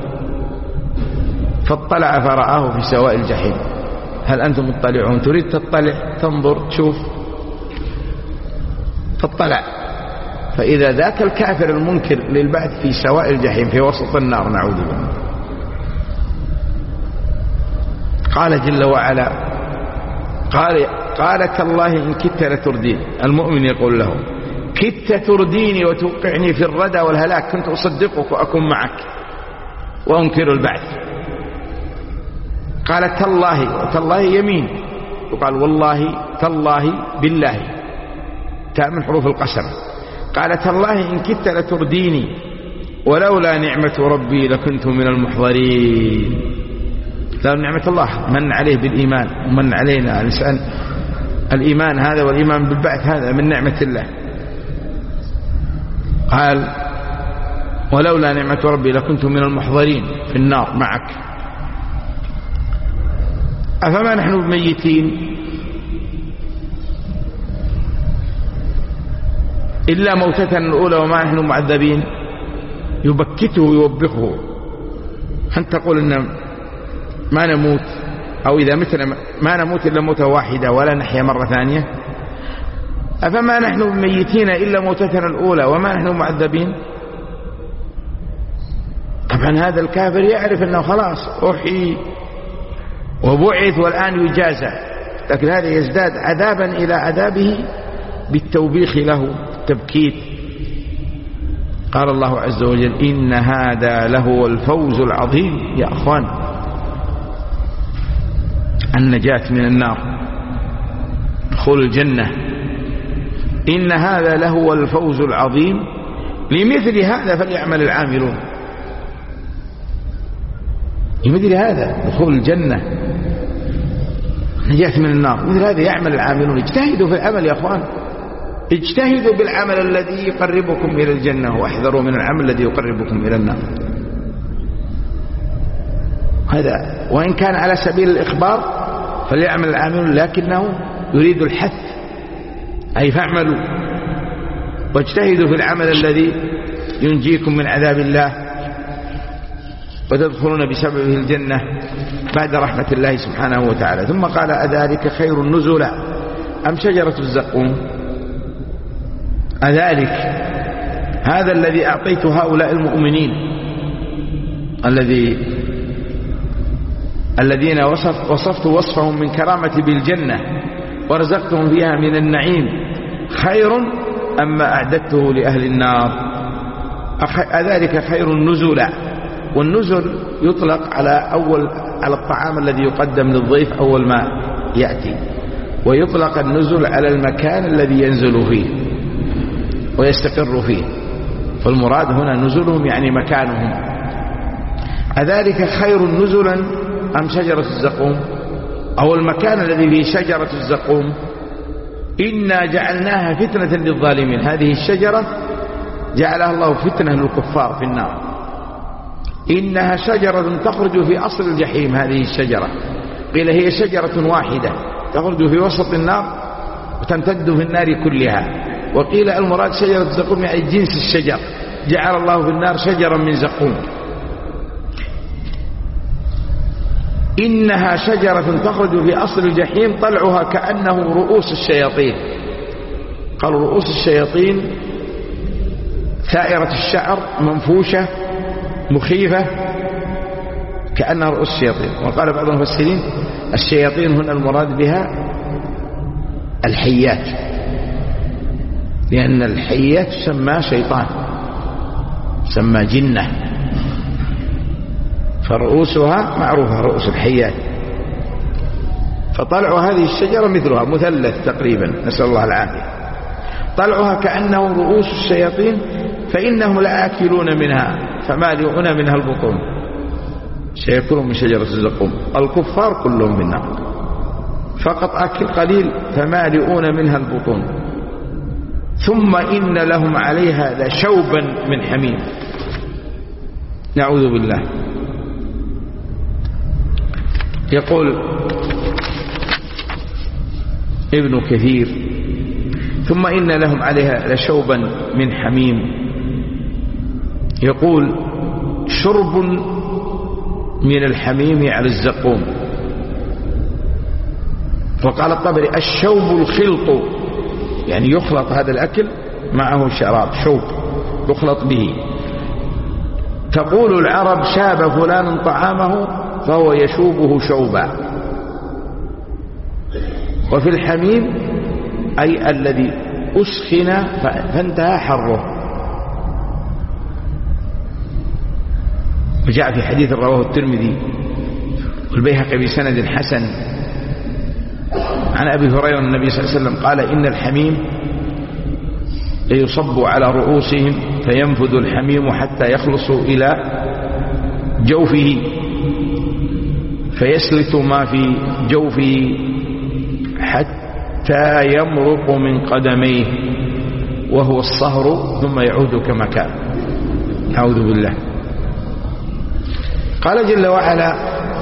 فاطلع فرآه في سواء الجحيم. هل أنتم مطلعون؟ تريد تطلع تنظر تشوف، فاطلع فإذا ذاك الكافر المنكر للبعث في سواء الجحيم في وسط النار، نعوذ بالله. قال جل وعلا قال قال تالله إن كدت لتردين، المؤمن يقول له كدت ترديني وتوقعني في الردى والهلاك، كنت أصدقك وأكون معك وأنكر البعث. قال تالله، وتالله يمين، وقال والله تالله بالله، تاء من حروف القسم. قال تالله إن كدت لترديني ولولا نعمة ربي لكنت من المحضرين. لو نعمة الله من عليه بالإيمان ومن علينا الإنسان الإيمان هذا والإيمان بالبعث هذا من نعمة الله. قال ولولا نعمة ربي لكنت من المحضرين في النار معك. أفما نحن بميتين إلا موتتنا الأولى وما نحن معذبين. يبكته ويوبخه، أنت تقول إن ما نموت أو إذا متنا ما نموت إلا موتة واحدة ولا نحيا مرة ثانية. أفما نحن بميتين إلا موتتنا الأولى وما نحن معذبين. طبعا هذا الكافر يعرف أنه خلاص أحيي وبعث والآن يجازى، لكن هذا يزداد عذابا إلى عذابه بالتوبيخ له التبكيت. قال الله عز وجل إن هذا لهو الفوز العظيم. يا أخوان النجاة من النار، دخول الجنة، إن هذا لهو الفوز العظيم. لمثل هذا فليعمل العاملون. لمثل هذا دخول الجنة نجاة من النار، مثل هذا يعمل العاملون. اجتهدوا في العمل يا أخوان، اجتهدوا بالعمل الذي يقربكم إلى الجنة واحذروا من العمل الذي يقربكم إلى النار. هذا وإن كان على سبيل الإخبار فليعمل العاملون، لكنه يريد الحث، أي فاعملوا واجتهدوا في العمل الذي ينجيكم من عذاب الله وتدخلون بسببه الجنة بعد رحمة الله سبحانه وتعالى. ثم قال أذلك خير نزلا أم شجرة الزقوم. أذلك هذا الذي أعطيت هؤلاء المؤمنين الذي الذين وصف وصفت وصفهم من كرامة بالجنة ورزقتهم فيها من النعيم خير أما أعددته لأهل النار. أذلك خير نزلا، والنزل يطلق على أول على الطعام الذي يقدم للضيف أول ما يأتي، ويطلق النزل على المكان الذي ينزل فيه ويستقر فيه، فالمراد هنا نزلهم يعني مكانهم. أذلك خير نزلا أم شجرة الزقوم، أو المكان الذي فيه شجرة الزقوم إنا جعلناها فتنة للظالمين. هذه الشجرة جعلها الله فتنة للكفار في النار. إنها شجرة تخرج في أصل الجحيم. هذه الشجرة قيل هي شجرة واحدة تخرج في وسط النار وتمتد في النار كلها، وقيل المراد شجرة زقوم يعني جنس الشجر، جعل الله في النار شجرا من زقوم. إنها شجرة تخرج في أصل الجحيم طلعها كأنه رؤوس الشياطين. قالوا رؤوس الشياطين ثائرة الشعر منفوشة مخيفة كأنها رؤوس الشياطين. وقال بعض المفسرين الشياطين هنا المراد بها الحيات، لأن الحيات تسمى شيطان، تسمى جنة، فرؤوسها معروفة رؤوس الحيات. فطلع هذه الشجرة مثلها مثلث تقريبا، نسأل الله العافية. طلعها كأنه رؤوس الشياطين فإنهم لآكلون منها فمالئون منها البطون. سيأكلون من شجرة الزقوم الكفار كلهم في النار، فقط أكل قليل فمالئون منها البطون. ثم إن لهم عليها لشوبا من حميم. نعوذ بالله. يقول ابن كثير ثم إن لهم عليها لشوبا من حميم. يقول شرب من الحميم على الزقوم. وقال الطبري الشوب الخلط، يعني يخلط هذا الأكل معه شراب، شوب يخلط به. تقول العرب شاب فلان طعامه فهو يشوبه شوبا. وفي الحميم أي الذي أسخن فانتهى حره. وجاء في حديث رواه الترمذي والبيهقي بسند حسن عن أبي هريرة النبي صلى الله عليه وسلم قال إن الحميم ليصب على رؤوسهم فينفذ الحميم حتى يخلصوا إلى جوفه فيسلت ما في جوفه حتى يمرق من قدميه وهو الصهر ثم يعود كما كان. أعوذ بالله. قال جل وعلا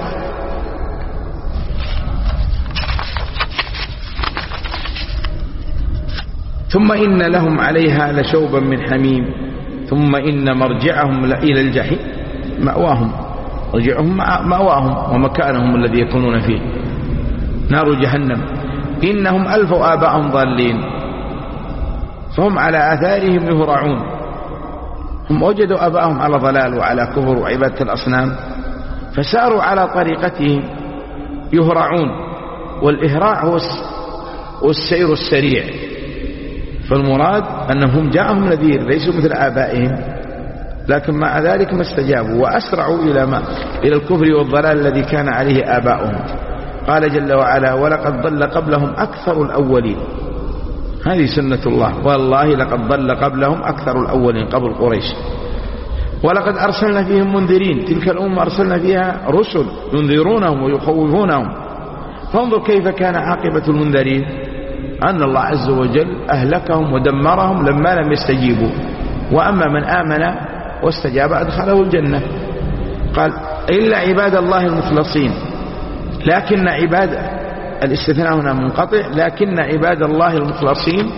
ثم إن لهم عليها لشوبا من حميم ثم إن مرجعهم إلى الجحيم مأواهم، مرجعهم مأواهم ومكانهم الذي يكونون فيه نار جهنم. إنهم ألفوا آباءهم ضالين فهم على آثارهم يهرعون. هم وجدوا آباءهم على ضلال وعلى كفر وعبادة الأصنام فساروا على طريقتهم يهرعون. والإهراع هو السير السريع. فالمراد أنهم جاءهم نذير ليسوا مثل آبائهم، لكن مع ذلك ما استجابوا وأسرعوا إلى ما إلى الكفر والضلال الذي كان عليه آباؤهم. قال جل وعلا ولقد ضل قبلهم أكثر الأولين. هذه سنة الله، والله لقد ضل قبلهم أكثر الأولين قبل قريش. ولقد أرسلنا فيهم منذرين، تلك الأمة أرسلنا فيها رسل ينذرونهم ويخوفونهم. فانظر كيف كان عاقبة المنذرين، أن الله عز وجل أهلكهم ودمرهم لما لم يستجيبوا. وأما من آمن واستجاب أدخله الجنة. قال إلا عباد الله المخلصين. لكن عباد الاستثناء هنا منقطع، لكن عباد الله المخلصين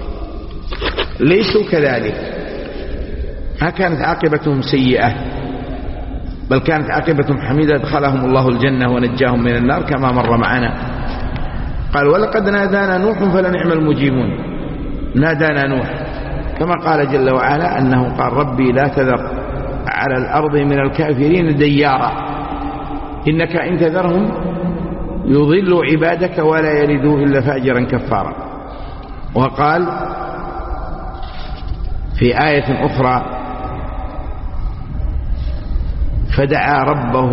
ليسوا كذلك. ما كانت عاقبتهم سيئة بل كانت عاقبتهم حميدة، أدخلهم الله الجنة ونجاهم من النار كما مر معنا. قال ولقد نادانا نوح فلنعم المجيبون. نادانا نوح كما قال جل وعلا أنه قال ربي لا تذر على الأرض من الكافرين ديارا إنك إن تذرهم يضل عبادك ولا يلدوا إلا فاجرا كفارا. وقال في آية أخرى فدعا ربه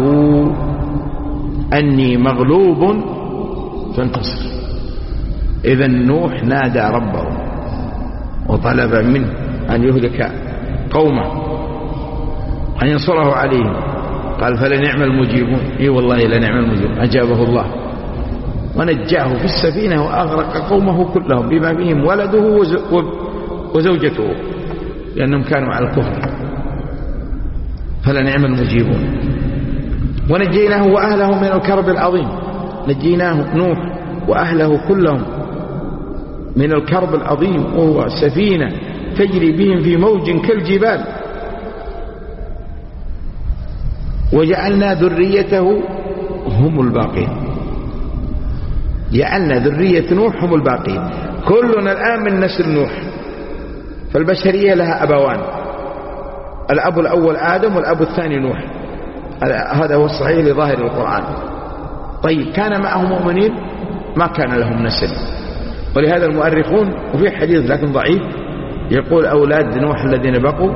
أني مغلوب فانتصر. إذن نوح نادى ربه وطلب منه أن يهلك قومه أن ينصره عليهم. قال فلنعم المجيبون. إي والله لنعم المجيبون، أجابه الله ونجاه في السفينة وأغرق قومه كلهم بما بهم ولده وزوجته لأنهم كانوا على الكفر، فلنعم المجيبون. ونجيناه وأهله من الكرب العظيم، نجيناه نوح وأهله كلهم من الكرب العظيم، وهو سفينة تجري بهم في موج كالجبال. وجعلنا ذريته هم الباقين، جعلنا ذرية نوح هم الباقين. كلنا الآن من نسل نوح، فالبشرية لها أبوان، الأب الأول آدم والأب الثاني نوح، هذا هو الصحيح لظاهر القرآن. طيب كان معهم مؤمنين؟ ما كان لهم نسل، ولهذا المؤرخون، وفي حديث لكن ضعيف يقول أولاد نوح الذين بقوا،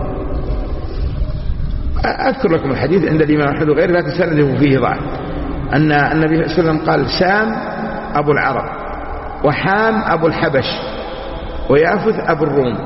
أذكر لكم الحديث عند الإمام أحمد وغيره لكن سنده فيه ضعف، أن النبي صلى الله عليه وسلم قال سام أبو العرب، وحام أبو الحبش، ويافث أبو الروم.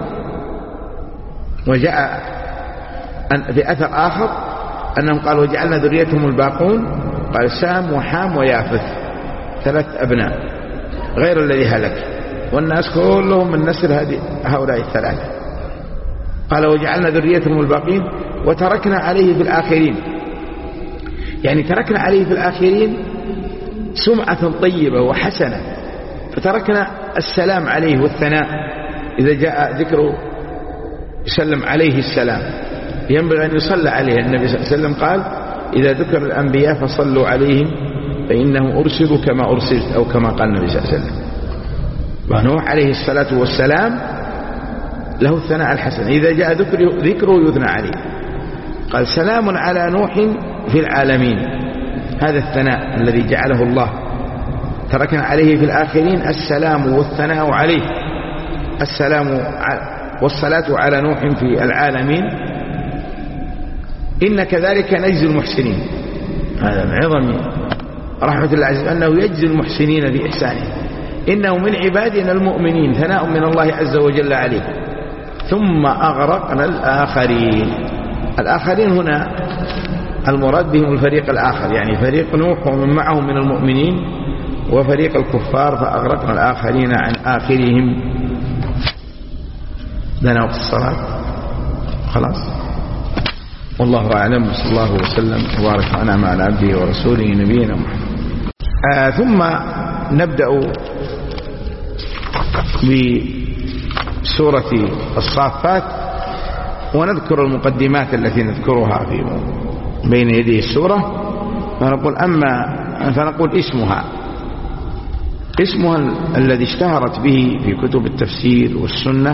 وجاء في أثر آخر أنهم قالوا وجعلنا ذريتهم الباقون، قال سام وحام ويافث، ثلاث أبناء غير الذي هلك، والناس كلهم من نسل هؤلاء الثلاثة. قال وجعلنا ذريتهم الباقين وتركنا عليه في الآخرين، يعني تركنا عليه في الآخرين سمعة طيبة وحسنة، فتركنا السلام عليه والثناء. إذا جاء ذكره يسلم عليه السلام، ينبغي أن يصلى عليه. النبي صلى الله عليه وسلم قال إذا ذكر الأنبياء فصلوا عليهم فإنهم أرسلوا كما أرسلت، أو كما قال النبي صلى الله عليه وسلم. ونوح عليه الصلاة والسلام له الثناء الحسن، إذا جاء ذكره يثنى عليه. قال سلام على نوح في العالمين، هذا الثناء الذي جعله الله. تركنا عليه في الآخرين السلام والثناء عليه، السلام والصلاة على نوح في العالمين. إن كذلك نجزي المحسنين، هذا من عظم رحمة الله عز وجل أنه يجزي المحسنين بإحسانه. إنه من عبادنا المؤمنين، ثناء من الله عز وجل عليه. ثم أغرقنا الآخرين. الآخرين هنا المراد بهم الفريق الآخر، يعني فريق نوح ومن معهم من المؤمنين، وفريق الكفار، فأغرقنا الآخرين عن آخرهم. دنا وقت الصلاة خلاص. والله أعلم، وصلى الله وسلم وبارك وأنعم على عبده ورسوله نبينا محمد. آه ثم نبدأ بسورة الصافات، ونذكر المقدمات التي نذكرها في بين يدي السورة. فنقول أما فنقول اسمها اسمها الذي اشتهرت به في كتب التفسير والسنة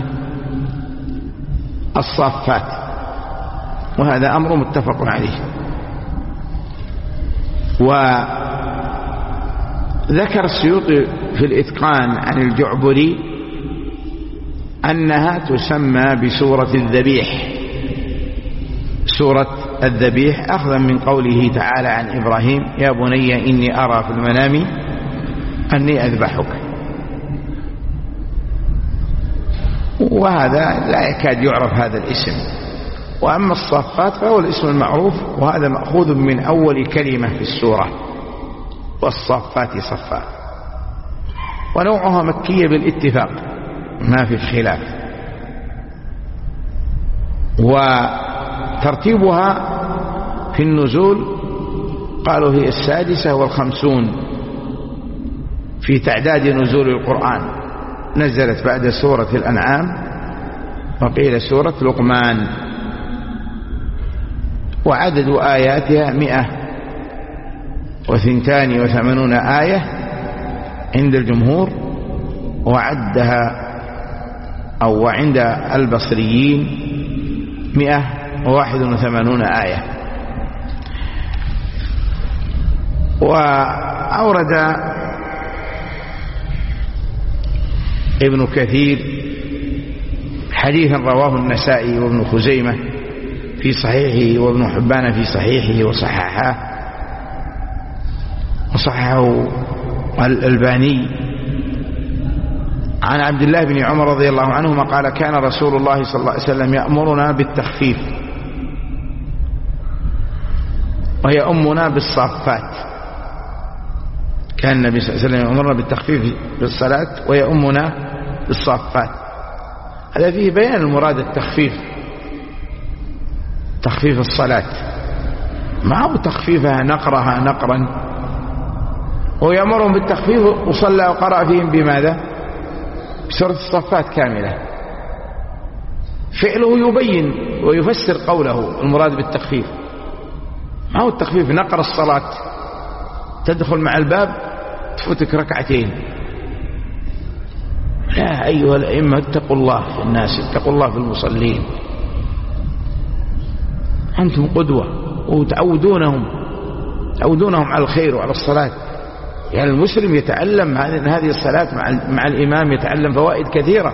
الصافات، وهذا أمر متفق عليه. وذكر السيوطي في الإتقان عن الجعبري أنها تسمى بسورة الذبيح، سورة الذبيح، أخذا من قوله تعالى عن إبراهيم يا بني إني أرى في المنام أني أذبحك. وهذا لا يكاد يعرف هذا الاسم. وأما الصافات فهو الاسم المعروف، وهذا مأخوذ من أول كلمة في السورة، والصافات صفا، ونوعها مكية بالاتفاق ما في خلاف. وترتيبها في النزول قالوا هي السادسة والخمسون في تعداد نزول القرآن، نزلت بعد سورة الأنعام، وقيل سورة لقمان. وعدد آياتها مئة وثنتان وثمانون آية عند الجمهور، وعدها أو وعند البصريين مئة وواحد وثمانون آية. وأورد ابن كثير حديثا رواه النسائي وابن خزيمة في صحيحه، وابن حبان في صحيحه وصححه وصححه الألباني، عن عبد الله بن عمر رضي الله عنهما قال كان رسول الله صلى الله عليه وسلم يأمرنا بالتخفيف ويأمنا بالصافات. كان النبي صلى الله عليه وسلم يأمرنا بالتخفيف في الصلاة ويؤمنا بالصافات. هذا فيه بيان المراد التخفيف، تخفيف الصلاة، ما هو تخفيفها نقرها نقرا، ويأمرهم بالتخفيف وصلى وقرأ فيهم بماذا؟ بسورة الصافات كاملة. فعله يبين ويفسر قوله المراد بالتخفيف. ما هو التخفيف نقر الصلاة، تدخل مع الباب تفوتك ركعتين. لا أيها الأئمة اتقوا الله في الناس، اتقوا الله في المصلين، أنتم قدوة وتعودونهم تعودونهم على الخير وعلى الصلاة. يعني المسلم يتعلم هذه الصلاة مع الإمام، يتعلم فوائد كثيرة،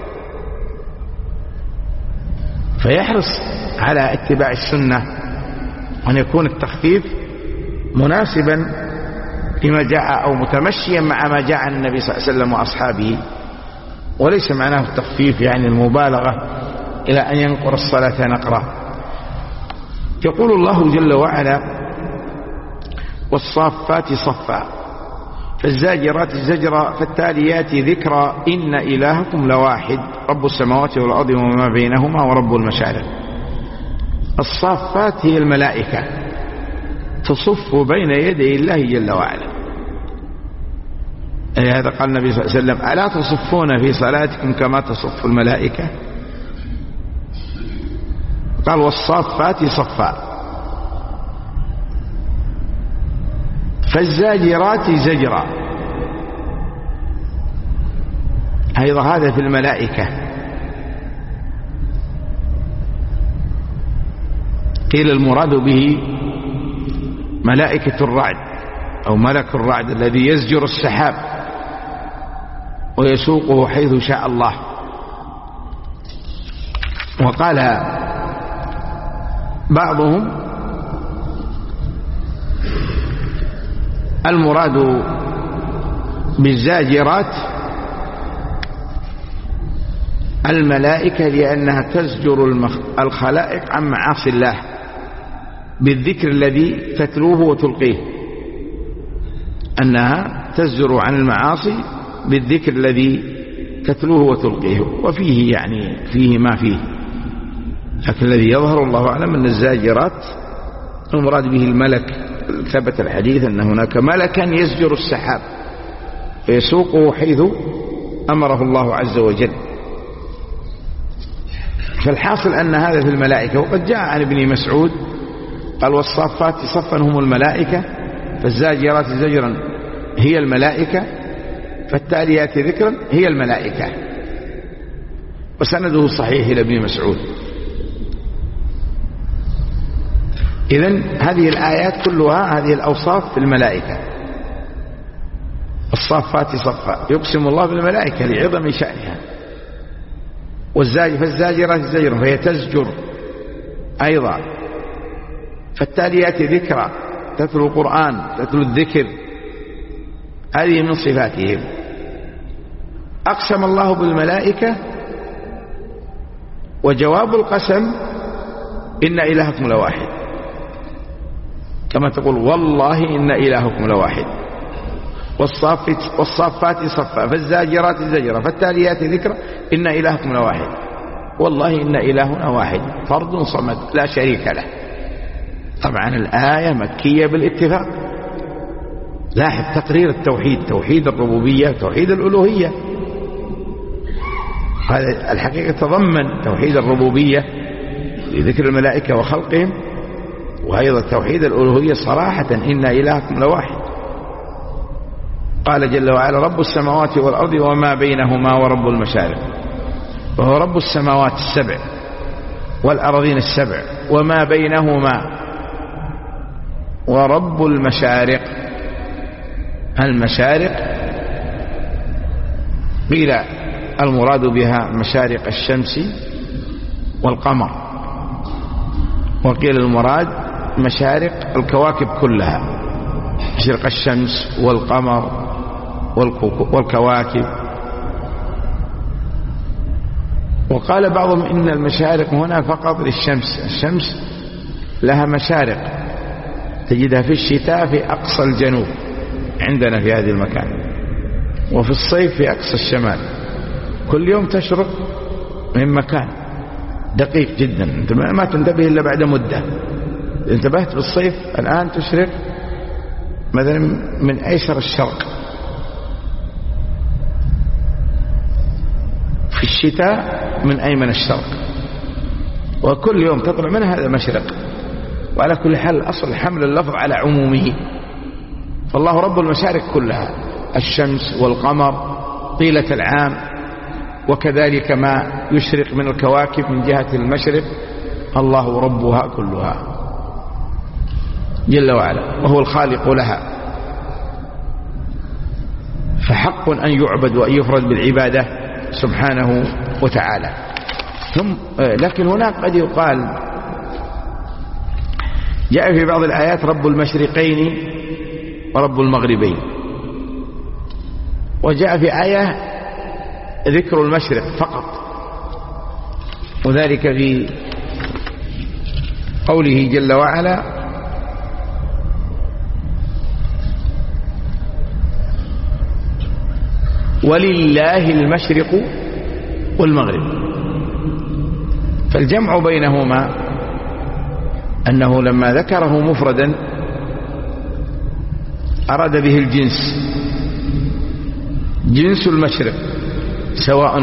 فيحرص على اتباع السنة، وأن يكون التخفيف مناسبا لما جاء أو متمشيا مع ما جاء عن النبي صلى الله عليه وسلم وأصحابه، وليس معناه التخفيف يعني المبالغة إلى أن ينقر الصلاة نقرا. يقول الله جل وعلا: والصافات صفا فالزاجرات زجرا فالتاليات ذكرا إن إلهكم لواحد رب السماوات والأرض وما بينهما ورب المشارق. الصافات هي الملائكة تصف بين يدي الله جل وعلا. هذا قال النبي صلى الله عليه وسلم: ألا تصفون في صلاتكم كما تصف الملائكة؟ قال: والصافات صفا فالزاجرات زجرا. أيضا هذا في الملائكة. قيل المراد به ملائكة الرعد أو ملك الرعد الذي يزجر السحاب ويسوقه حيث شاء الله. وقال بعضهم: المراد بالزاجرات الملائكة لأنها تزجر الخلائق عن معاصي الله بالذكر الذي تتلوه وتلقيه، أنها تزجر عن المعاصي بالذكر الذي تتلوه وتلقيه. وفيه يعني فيه ما فيه، لكن الذي يظهر الله أعلم أن الزاجرات المراد به الملك. ثبت الحديث أن هناك ملكا يزجر السحاب فيسوقه حيث أمره الله عز وجل. فالحاصل أن هذا في الملائكة. وقد جاء عن ابن مسعود قال: والصافات صفا هم الملائكة فالزاجرات زجرا هي الملائكة فالتاليات ذكرا هي الملائكة. وسنده صحيح إلى ابن مسعود. إذن هذه الآيات كلها هذه الأوصاف في الملائكة. الصافات صفا يقسم الله بالملائكة لعظم شأنها. فالزاجرات زجرا فهي تزجر أيضا. فالتاليات ذكرى تتلو القرآن تتلو الذكر، هذه من صفاتهم. أقسم الله بالملائكة، وجواب القسم إن إلهكم لواحد، كما تقول والله إن إلهكم لواحد. والصافات صفا فالزاجرات زجرا فالتاليات ذكرى إن إلهكم لواحد. والله إن إلهنا واحد فرد صمد لا شريك له. طبعا الآية مكية بالاتفاق. لاحظ تقرير التوحيد، توحيد الربوبية توحيد الألوهية. هذا الحقيقة تضمن توحيد الربوبية لذكر الملائكة وخلقهم، وأيضا توحيد الألوهية صراحة إن إلهكم لواحد. قال جل وعلا: رب السماوات والأرض وما بينهما ورب المشارق. وهو رب السماوات السبع والأرضين السبع وما بينهما ورب المشارق. المشارق قيل المراد بها مشارق الشمس والقمر، وقيل المراد مشارق الكواكب كلها، مشرق الشمس والقمر والكواكب. وقال بعضهم إن المشارق هنا فقط للشمس. الشمس لها مشارق تجدها في الشتاء في أقصى الجنوب، عندنا في هذه المكان، وفي الصيف في أقصى الشمال كل يوم تشرق من مكان دقيق جدا، أنت ما تنتبه إلا بعد مدة. انتبهت بالصيف الآن تشرق مثلا من أيسر الشرق، في الشتاء من أيمن الشرق، وكل يوم تطلع من هذا مشرق. وعلى كل حال أصل حمل اللفظ على عمومه، فالله رب المشارق كلها، الشمس والقمر طيلة العام، وكذلك ما يشرق من الكواكب من جهة المشرق الله ربها كلها جل وعلا، وهو الخالق لها، فحق أن يعبد وأن يفرد بالعبادة سبحانه وتعالى. ثم لكن هناك قد يقال جاء في بعض الآيات رب المشرقين ورب المغربين، وجاء في آية ذكر المشرق فقط، وذلك في قوله جل وعلا ولله المشرق والمغرب. فالجمع بينهما أنه لما ذكره مفردا أراد به الجنس، جنس المشرق سواء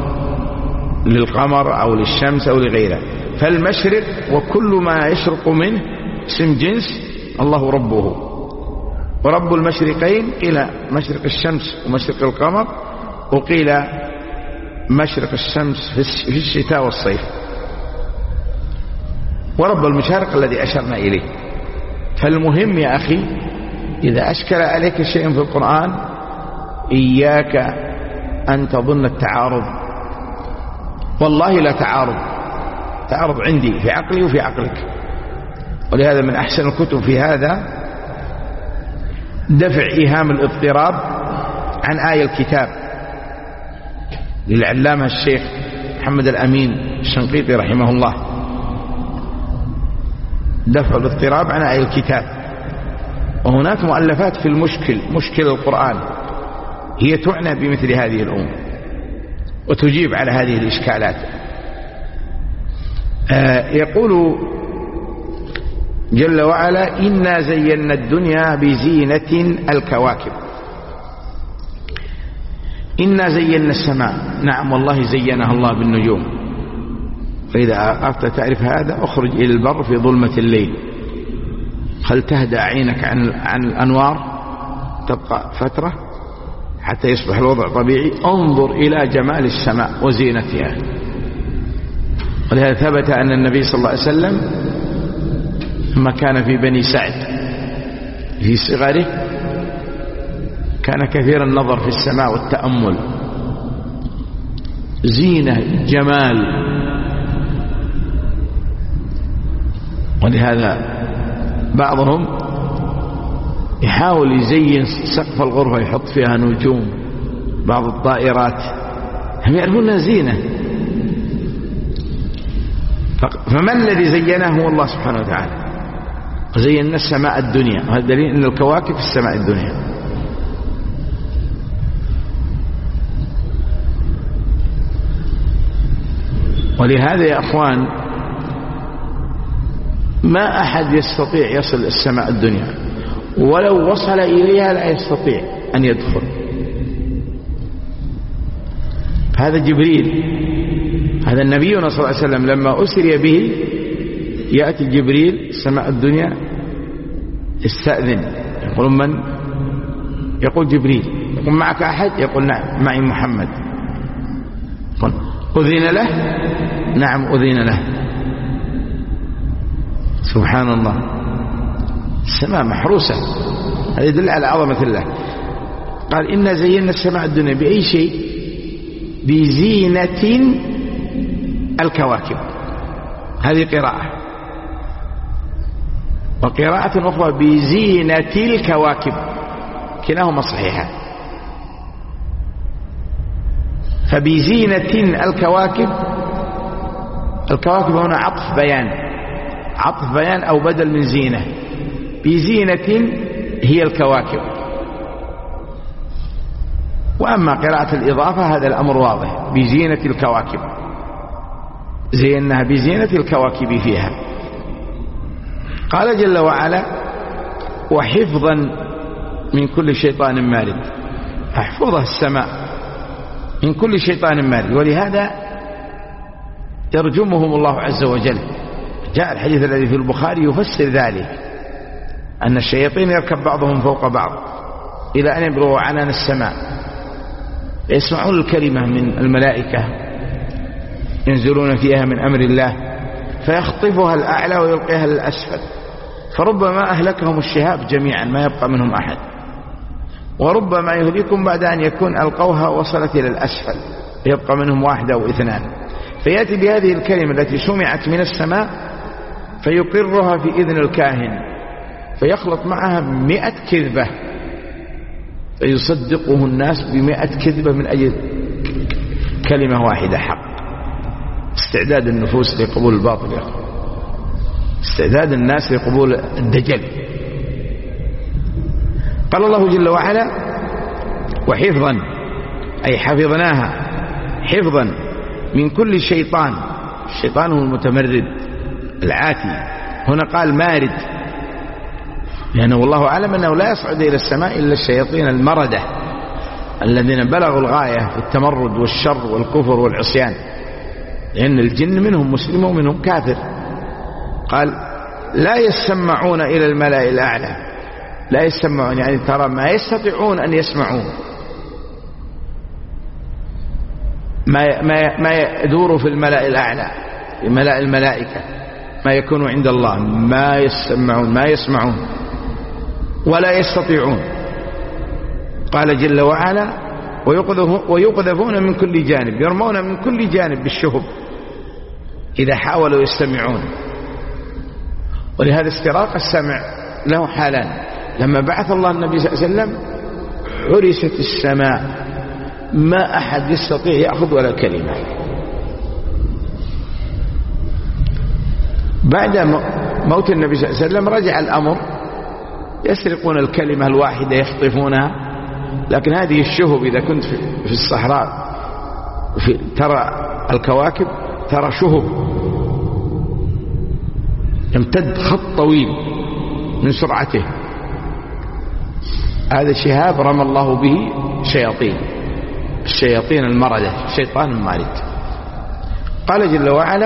للقمر أو للشمس أو لغيره، فالمشرق وكل ما يشرق منه اسم جنس الله ربه. ورب المشرقين قيل مشرق الشمس ومشرق القمر، وقيل مشرق الشمس في الشتاء والصيف، ورب المشارق الذي أشرنا إليه. فالمهم يا أخي إذا أشكل عليك شيء في القرآن إياك أن تظن التعارض، والله لا تعارض، تعارض عندي في عقلي وفي عقلك. ولهذا من أحسن الكتب في هذا دفع إيهام الاضطراب عن آية الكتاب للعلامة الشيخ محمد الأمين الشنقيطي رحمه الله، دفع الاضطراب عن آية الكتاب. وهناك مؤلفات في المشكل، مشكل القرآن، هي تعنى بمثل هذه الأمور وتجيب على هذه الإشكالات. آه يقول جل وعلا إنا زينا الدنيا بزينة الكواكب. إنا زينا السماء، نعم والله زينها الله بالنجوم. فإذا أردت تعرف هذا اخرج إلى البر في ظلمة الليل، خل تهدأ عينك عن عن الأنوار، تبقى فترة حتى يصبح الوضع طبيعي، انظر إلى جمال السماء وزينتها. ولهذا ثبت أن النبي صلى الله عليه وسلم لما كان في بني سعد في صغره كان كثير النظر في السماء والتأمل، زينة جمال. ولهذا بعضهم يحاول يزين سقف الغرفة يحط فيها نجوم، بعض الطائرات، هم يعرفون انها زينة. فمن الذي زينه؟ هو الله سبحانه وتعالى. وزينا السماء الدنيا، وهذا دليل ان الكواكب في السماء الدنيا. ولهذا يا اخوان ما احد يستطيع يصل السماء الدنيا، ولو وصل اليها لا يستطيع ان يدخل. هذا جبريل، هذا النبي صلى الله عليه وسلم لما أسري به يأتي جبريل السماء الدنيا استأذن، يقول من؟ يقول جبريل. يقول معك أحد؟ يقول نعم معي محمد. يقول أذن له؟ نعم أذن له. سبحان الله، السماء محروسة، هذا يدل على عظمة الله. قال إنا زينا السماء الدنيا بأي شيء؟ بزينة الكواكب. هذه قراءة، وقراءة أخرى بزينة الكواكب، كلاهما صحيحة. فبزينة الكواكب، الكواكب هنا عطف بيان، عطف بيان أو بدل من زينة. بزينة هي الكواكب، وأما قراءة الإضافة هذا الأمر واضح، بزينة الكواكب، زينها بزينة الكواكب فيها. قال جل وعلا: وحفظا من كل شيطان مارد، أحفظها السماء من كل شيطان مارد. ولهذا يرجمهم الله عز وجل. جاء الحديث الذي في البخاري يفسر ذلك، أن الشياطين يركب بعضهم فوق بعض إلى أن يبلغوا عنان السماء، يسمعون الكلمة من الملائكة ينزلون فيها من أمر الله، فيخطفها الأعلى ويلقيها للأسفل، فربما أهلكهم الشهاب جميعا ما يبقى منهم أحد، وربما يهلكهم بعد أن يكون ألقوها وصلت إلى الأسفل يبقى منهم واحد أو اثنان، فيأتي بهذه الكلمة التي سمعت من السماء فيقرها في إذن الكاهن، فيخلط معها مئة كذبة، فيصدقه الناس بمئة كذبة من أجل كلمة واحدة حق. استعداد النفوس لقبول الباطل، استعداد الناس لقبول الدجل. قال الله جل وعلا: وحفظا، أي حفظناها حفظا من كل شيطان. الشيطان هو المتمرد العاتي، هنا قال مارد، لأنه والله أعلم أنه لا يصعد إلى السماء إلا الشياطين المردة الذين بلغوا الغاية في التمرد والشر والكفر والعصيان، لأن الجن منهم مسلم ومنهم كافر. قال: لا يسمعون إلى الملأ الأعلى، لا يسمعون يعني ترى ما يستطيعون أن يسمعون ما ما ما يدور في الملأ الأعلى، في ملأ الملائكة، ما يكون عند الله، ما يسمعون ما يسمعون ولا يستطيعون. قال جل وعلا: ويقذفون من كل جانب، يرمون من كل جانب بالشهب إذا حاولوا يستمعون. ولهذا استراق السمع له حالان. لما بعث الله النبي صلى الله عليه وسلم حرست السماء، ما أحد يستطيع يأخذ ولا كلمة. بعد موت النبي صلى الله عليه وسلم رجع الأمر، يسرقون الكلمة الواحدة يخطفونها، لكن هذه الشهب إذا كنت في الصحراء في ترى الكواكب، ترى شهب يمتد خط طويل من سرعته، هذا شهاب رمى الله به شياطين، الشياطين المردة، الشيطان المارد. قال جل وعلا: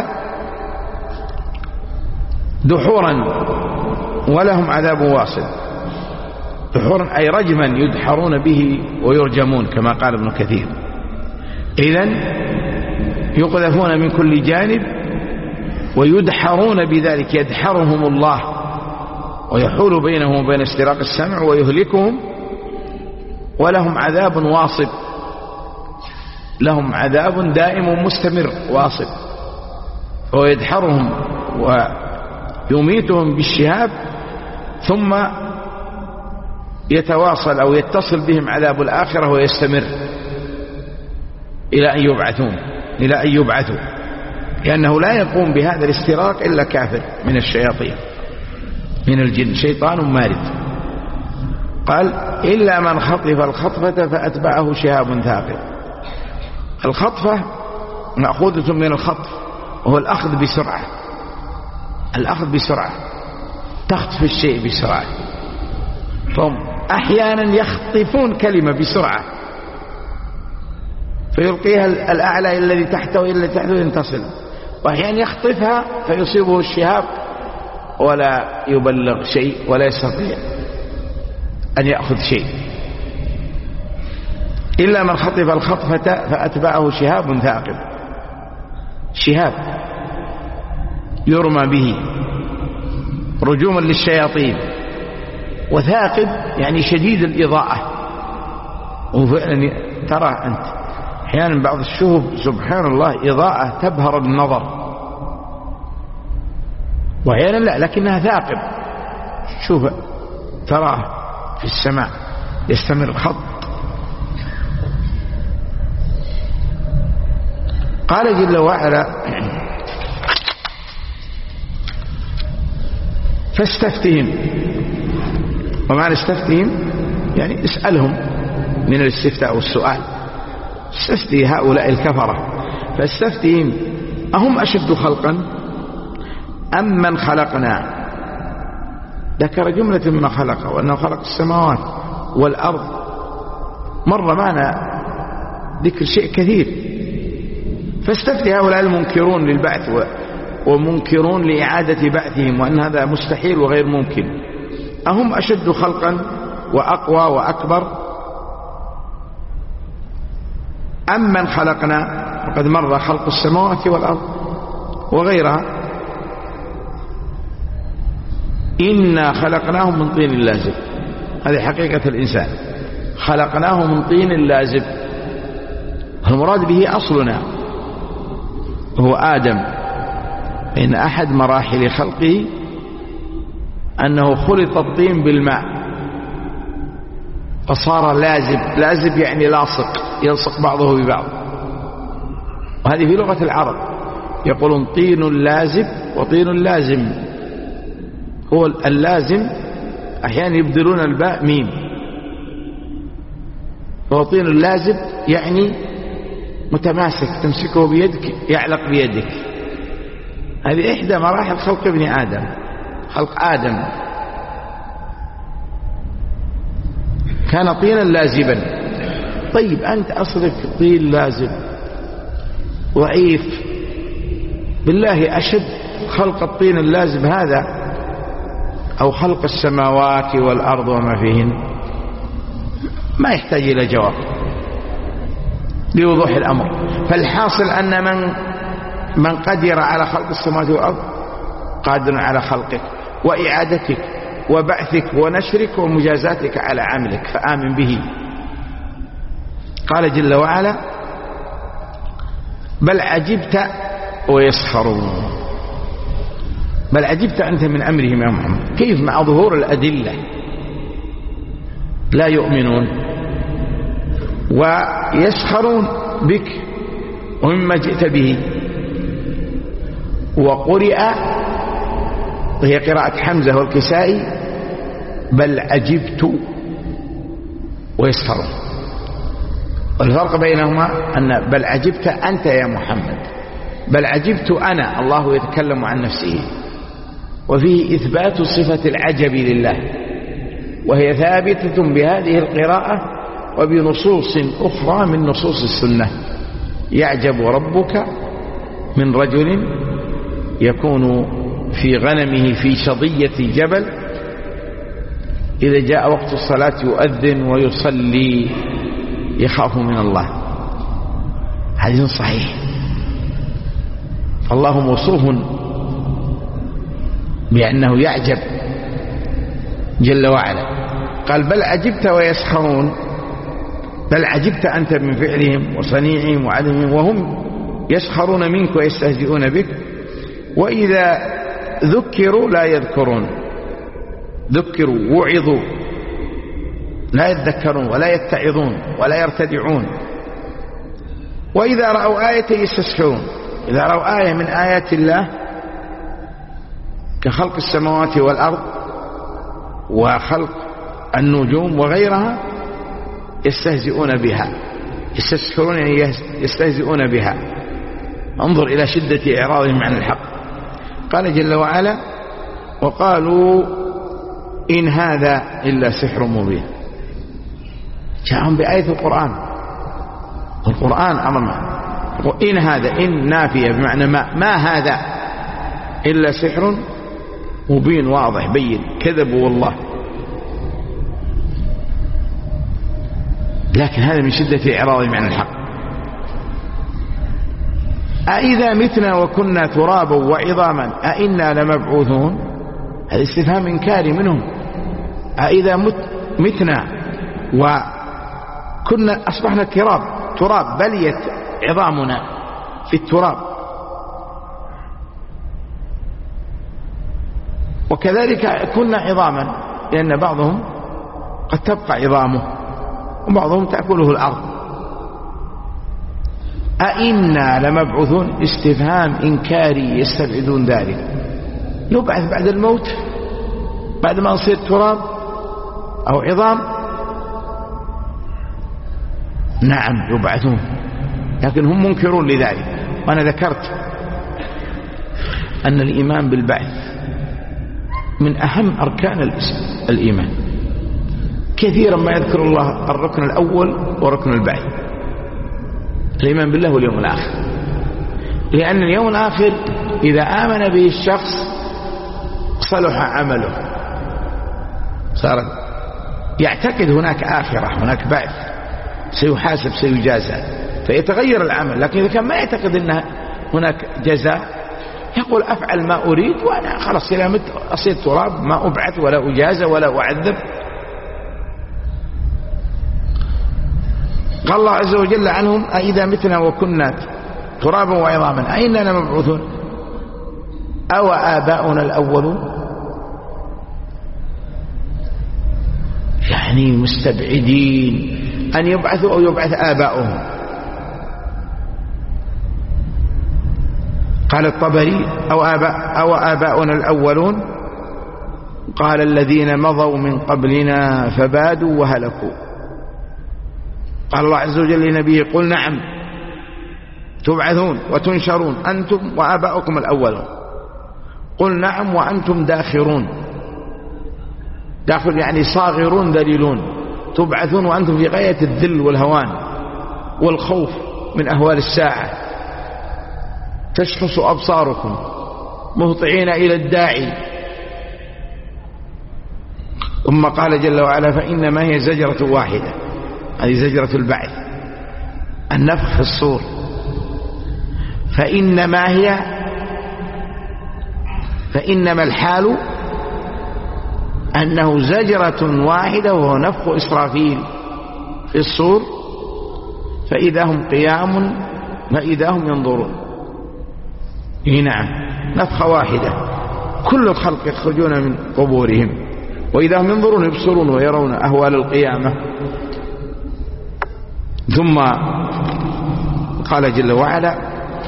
دحورا ولهم عذاب واصل. دحورا أي رجما يدحرون به ويرجمون كما قال ابن كثير. إذن يقذفون من كل جانب ويدحرون بذلك، يدحرهم الله ويحول بينهم وبين استراق السمع ويهلكهم، ولهم عذاب واصب، لهم عذاب دائم مستمر واصب، ويدحرهم ويميتهم بالشهاب، ثم يتواصل أو يتصل بهم عذاب الآخرة ويستمر إلى أن يبعثون إلى أن يبعثوا لأنه لا يقوم بهذا الاستراق إلا كافر من الشياطين من الجن، شيطان مارد. قال: إلا من خطف الخطفة فأتبعه شهاب ثاقب. الخطفة مأخوذة من الخطف، وهو الأخذ بسرعة، الأخذ بسرعة، تخطف الشيء بسرعة. فهم أحيانا يخطفون كلمة بسرعة فيلقيها الأعلى الذي تحته إلى الذي تحته ينتصل، وأحيانا يخطفها فيصيبه الشهاب ولا يبلغ شيء ولا يستطيع أن يأخذ شيء. إلا من خطف الخطفة فأتبعه شهاب ثاقب. شهاب يرمى به رجوما للشياطين، وثاقب يعني شديد الإضاءة. وفعلا ترى أنت أحيانا بعض الشهب سبحان الله إضاءة تبهر النظر، وأحيانا لا، لكنها ثاقب. شوف تراه في السماء يستمر الخط. قال جل وعلا: فاستفتهم. ومعنى استفتهم يعني اسألهم من الاستفتاء والسؤال. استفتي هؤلاء الكفرة، فاستفتهم أهم أشد خلقا أم من خلقنا؟ ذكر جملة مما خلق، وأنه خلق السماوات والأرض، مر معنا ذكر شيء كثير. فاستفتي هؤلاء المنكرون للبعث ومنكرون لإعادة بعثهم، وأن هذا مستحيل وغير ممكن، أهم أشد خلقا وأقوى وأكبر أم من خلقنا؟ وقد مر خلق السماوات والأرض وغيرها. إنا خلقناهم من طين لازب، هذه حقيقة الإنسان، خلقناه من طين لازب. المراد به أصلنا هو آدم، إن أحد مراحل خلقه أنه خلط الطين بالماء فصار لازب. لازب يعني لاصق، يلصق بعضه ببعض، وهذه في لغة العرب يقولون طين لازب وطين لازم. هو اللازم أحيانا يبدلون الباء ميم، هو طين اللازب يعني متماسك، تمسكه بيدك يعلق بيدك. هذه إحدى مراحل خلق ابن آدم، خلق آدم كان طينا لازبا. طيب أنت أصلك طين لازب ضعيف، بالله أشد خلق الطين اللازب هذا أو خلق السماوات والأرض وما فيهن؟ ما يحتاج إلى جواب لوضوح الأمر. فالحاصل أن من من قدر على خلق السماوات والأرض قادر على خلقك وإعادتك وبعثك ونشرك ومجازاتك على عملك، فآمن به. قال جل وعلا: بل عجبت ويسخرون. بل عجبت أنت من أمرهم يا محمد، كيف مع ظهور الأدلة لا يؤمنون ويسخرون بك ومما جئت به. وقرئ، وهي قراءة حمزة والكسائي، بل عجبت ويسخرون. والفرق بينهما أن بل عجبت أنت يا محمد، بل عجبت أنا، الله يتكلم عن نفسه، وفيه إثبات صفة العجب لله، وهي ثابتة بهذه القراءة وبنصوص أخرى من نصوص السنة. يعجب ربك من رجل يكون في غنمه في شظية جبل، إذا جاء وقت الصلاة يؤذن ويصلي يخاف من الله. حديث صحيح. الله موصوف بأنه يعجب جل وعلا. قال: بل عجبت ويسخرون، بل عجبت أنت من فعلهم وصنيعهم وعدمهم، وهم يسخرون منك ويستهزئون بك. وإذا ذكروا لا يذكرون، ذكروا وعظوا لا يذكرون ولا يتعظون ولا يرتدعون. وإذا رأوا آية يستسخرون، إذا رأوا آية من آيات الله كخلق السماوات والأرض وخلق النجوم وغيرها يستهزئون بها. يستسخرون يعني يستهزئون بها. انظر إلى شدة إعراضهم عن الحق. قال جل وعلا: وقالوا إن هذا إلا سحر مبين. جاءهم بآية القرآن، القرآن أمرنا. إن هذا، إن نافية بمعنى ما، ما هذا إلا سحر مبين واضح بين، كذبوا والله. لكن هذا من شدة إعراضهم عن الحق. أإذا متنا وكنا ترابا وعظاما أإنا لمبعوثون؟ هذا استفهام إنكاري منهم. أإذا مت متنا وكنا أصبحنا كراب تراب، بليت عظامنا في التراب. وكذلك كنا عظاما، لأن بعضهم قد تبقى عظامه وبعضهم تأكله الأرض. أئنا لمبعوثون، استفهام إنكاري يستبعدون ذلك. نبعث بعد الموت، بعد ما نصير تراب أو عظام؟ نعم يبعثون، لكن هم منكرون لذلك. وأنا ذكرت أن الإيمان بالبعث من أهم أركان الإيمان، كثيرا ما يذكر الله الركن الأول وركن البعث، الإيمان بالله واليوم الآخر، لأن اليوم الآخر إذا آمن به الشخص صلح عمله، صار يعتقد هناك آخرة، هناك بعث، سيحاسب سيجازى، فيتغير العمل. لكن إذا كان ما يعتقد أن هناك جزاء يقول أفعل ما أريد وأنا خلاص إلى مت أصير تراب، ما أبعث ولا أجازى ولا أعذب. قال الله عز وجل عنهم أئذا متنا وكنا ترابا وعظاما أئنا لمبعوثون أو آباؤنا الأولون، يعني مستبعدين أن يبعثوا أو يبعث آباؤهم. قال الطبري أو, آباء أو آباؤنا الأولون، قال الذين مضوا من قبلنا فبادوا وهلكوا. قال الله عز وجل لنبيه قل نعم تبعثون وتنشرون أنتم وآباؤكم الأولون، قل نعم وأنتم داخرون، داخل يعني صاغرون ذليلون، تبعثون وأنتم في غاية الذل والهوان والخوف من أهوال الساعة، تشخص أبصاركم مهطعين إلى الداعي. ثم قال جل وعلا فإنما هي زجرة واحدة، هذه زجرة البعث، النفخ في الصور. فإنما هي فإنما الحال أنه زجرة واحدة وهو نفخ إسرافيل في الصور، فإذا هم قيام فإذا هم ينظرون. إيه نعم، نفخة واحدة كل الخلق يخرجون من قبورهم وإذا هم ينظرون يبصرون ويرون أهوال القيامة. ثم قال جل وعلا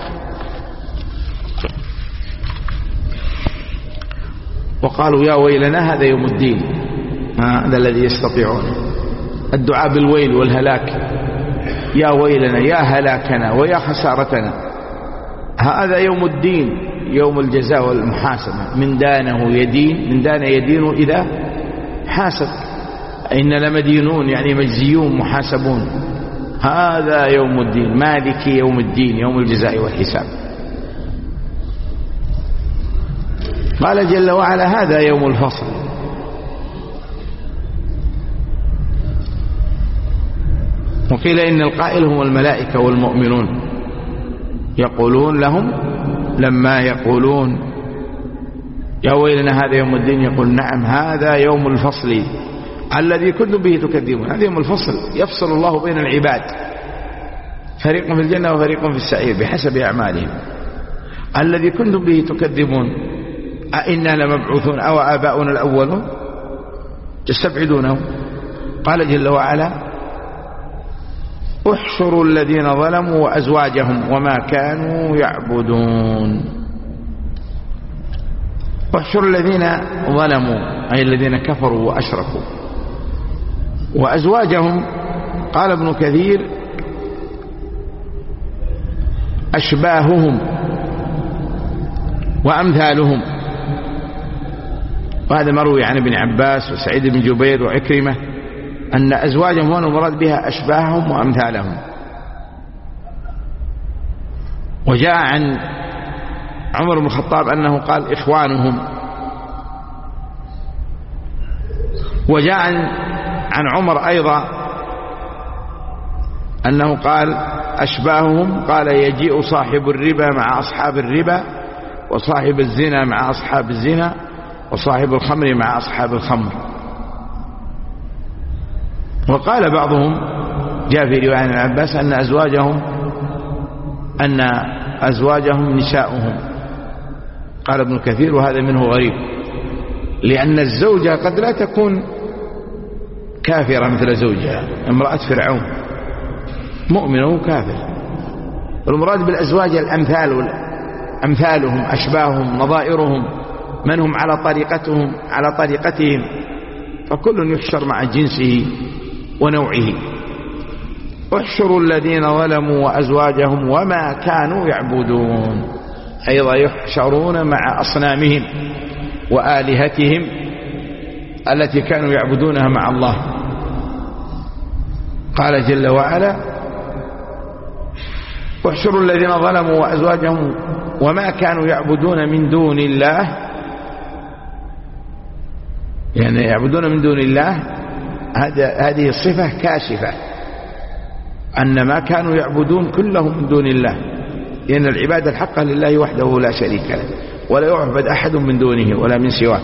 وقالوا يا ويلنا هذا يوم الدين، هذا الذي يستطيعون الدعاء بالويل والهلاك، يا ويلنا يا هلاكنا ويا خسارتنا، هذا يوم الدين، يوم الجزاء والمحاسبة. من دانه يدين، من دان يدين إذا حاسب، إن لمدينون يعني مجزيون محاسبون، هذا يوم الدين، مالك يوم الدين، يوم الجزاء والحساب. قال جل وعلا هذا يوم الفصل، وقيل إن القائل هم الملائكة والمؤمنون، يقولون لهم لما يقولون يا ويلنا هذا يوم الدين، يقول نعم هذا يوم الفصل الذي كنتم به تكذبون. هذا يوم الفصل، يفصل الله بين العباد، فريق في الجنة وفريق في السعير بحسب أعمالهم. الذي كنتم به تكذبون أئنا لمبعوثون أو آباؤنا الأولون، تستبعدونه. قال جل وعلا احشروا الذين ظلموا وأزواجهم وما كانوا يعبدون. احشروا الذين ظلموا أي الذين كفروا وأشركوا، وأزواجهم قال ابن كثير أشباههم وأمثالهم، وهذا مروي عن ابن عباس وسعيد بن جبير وعكرمة أن أزواجهم هنا المراد بها أشباههم وأمثالهم. وجاء عن عمر بن الخطاب أنه قال إخوانهم، وجاء عن, عن عمر أيضا أنه قال أشباههم، قال يجيء صاحب الربا مع أصحاب الربا، وصاحب الزنا مع أصحاب الزنا، وصاحب الخمر مع أصحاب الخمر. وقال بعضهم جاء في رواية عن عباس أن أزواجهم أن أزواجهم نساؤهم. قال ابن كثير وهذا منه غريب، لأن الزوجة قد لا تكون كافرة مثل زوجها. امرأة فرعون مؤمنة وكافر، والمراد بالأزواج الأمثال، أمثالهم أشباههم نظائرهم، من هم على طريقتهم على طريقتهم، فكل يحشر مع جنسه ونوعه. احشروا الذين ظلموا وأزواجهم وما كانوا يعبدون، أيضا يحشرون مع أصنامهم وآلهتهم التي كانوا يعبدونها مع الله. قال جل وعلا احشروا الذين ظلموا وأزواجهم وما كانوا يعبدون من دون الله، يعني يعبدون من دون الله هذه الصفة كاشفة أن ما كانوا يعبدون كلهم من دون الله، لأن العبادة الحقة لله وحده لا شريك له، ولا يعبد أحد من دونه ولا من سواه.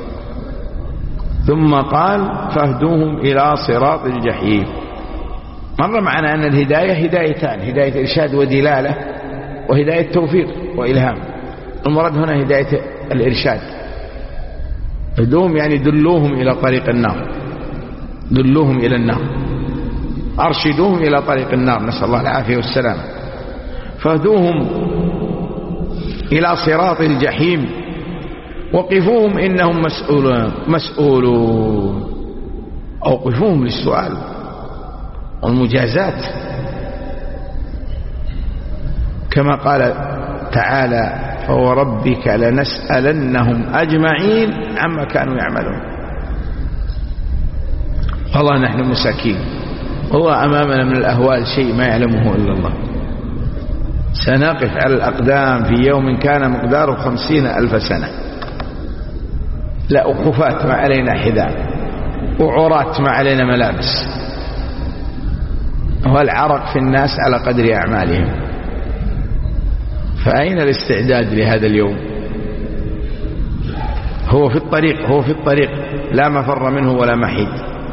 ثم قال فاهدوهم إلى صراط الجحيم. مر معنا أن الهداية هدايتان، هداية إرشاد ودلالة، وهداية توفيق وإلهام. المراد هنا هداية الإرشاد، اهدوهم يعني دلوهم إلى طريق النار، دلوهم إلى النار، أرشدوهم إلى طريق النار، نسأل الله العافية والسلام. فاهدوهم إلى صراط الجحيم وقفوهم إنهم مسؤولون مسؤولون أوقفوهم للسؤال والمجازات، كما قال تعالى فوربك لنسألنهم أجمعين عما كانوا يعملون. والله نحن مساكين، والله أمامنا من الأهوال شيء ما يعلمه إلا الله. سنقف على الأقدام في يوم كان مقداره خمسين ألف سنة، لا وقفات ما علينا حذاء، وعرات ما علينا ملابس، والعرق في الناس على قدر أعمالهم. فأين الاستعداد لهذا اليوم؟ هو في الطريق، هو في الطريق، لا مفر منه ولا محيد.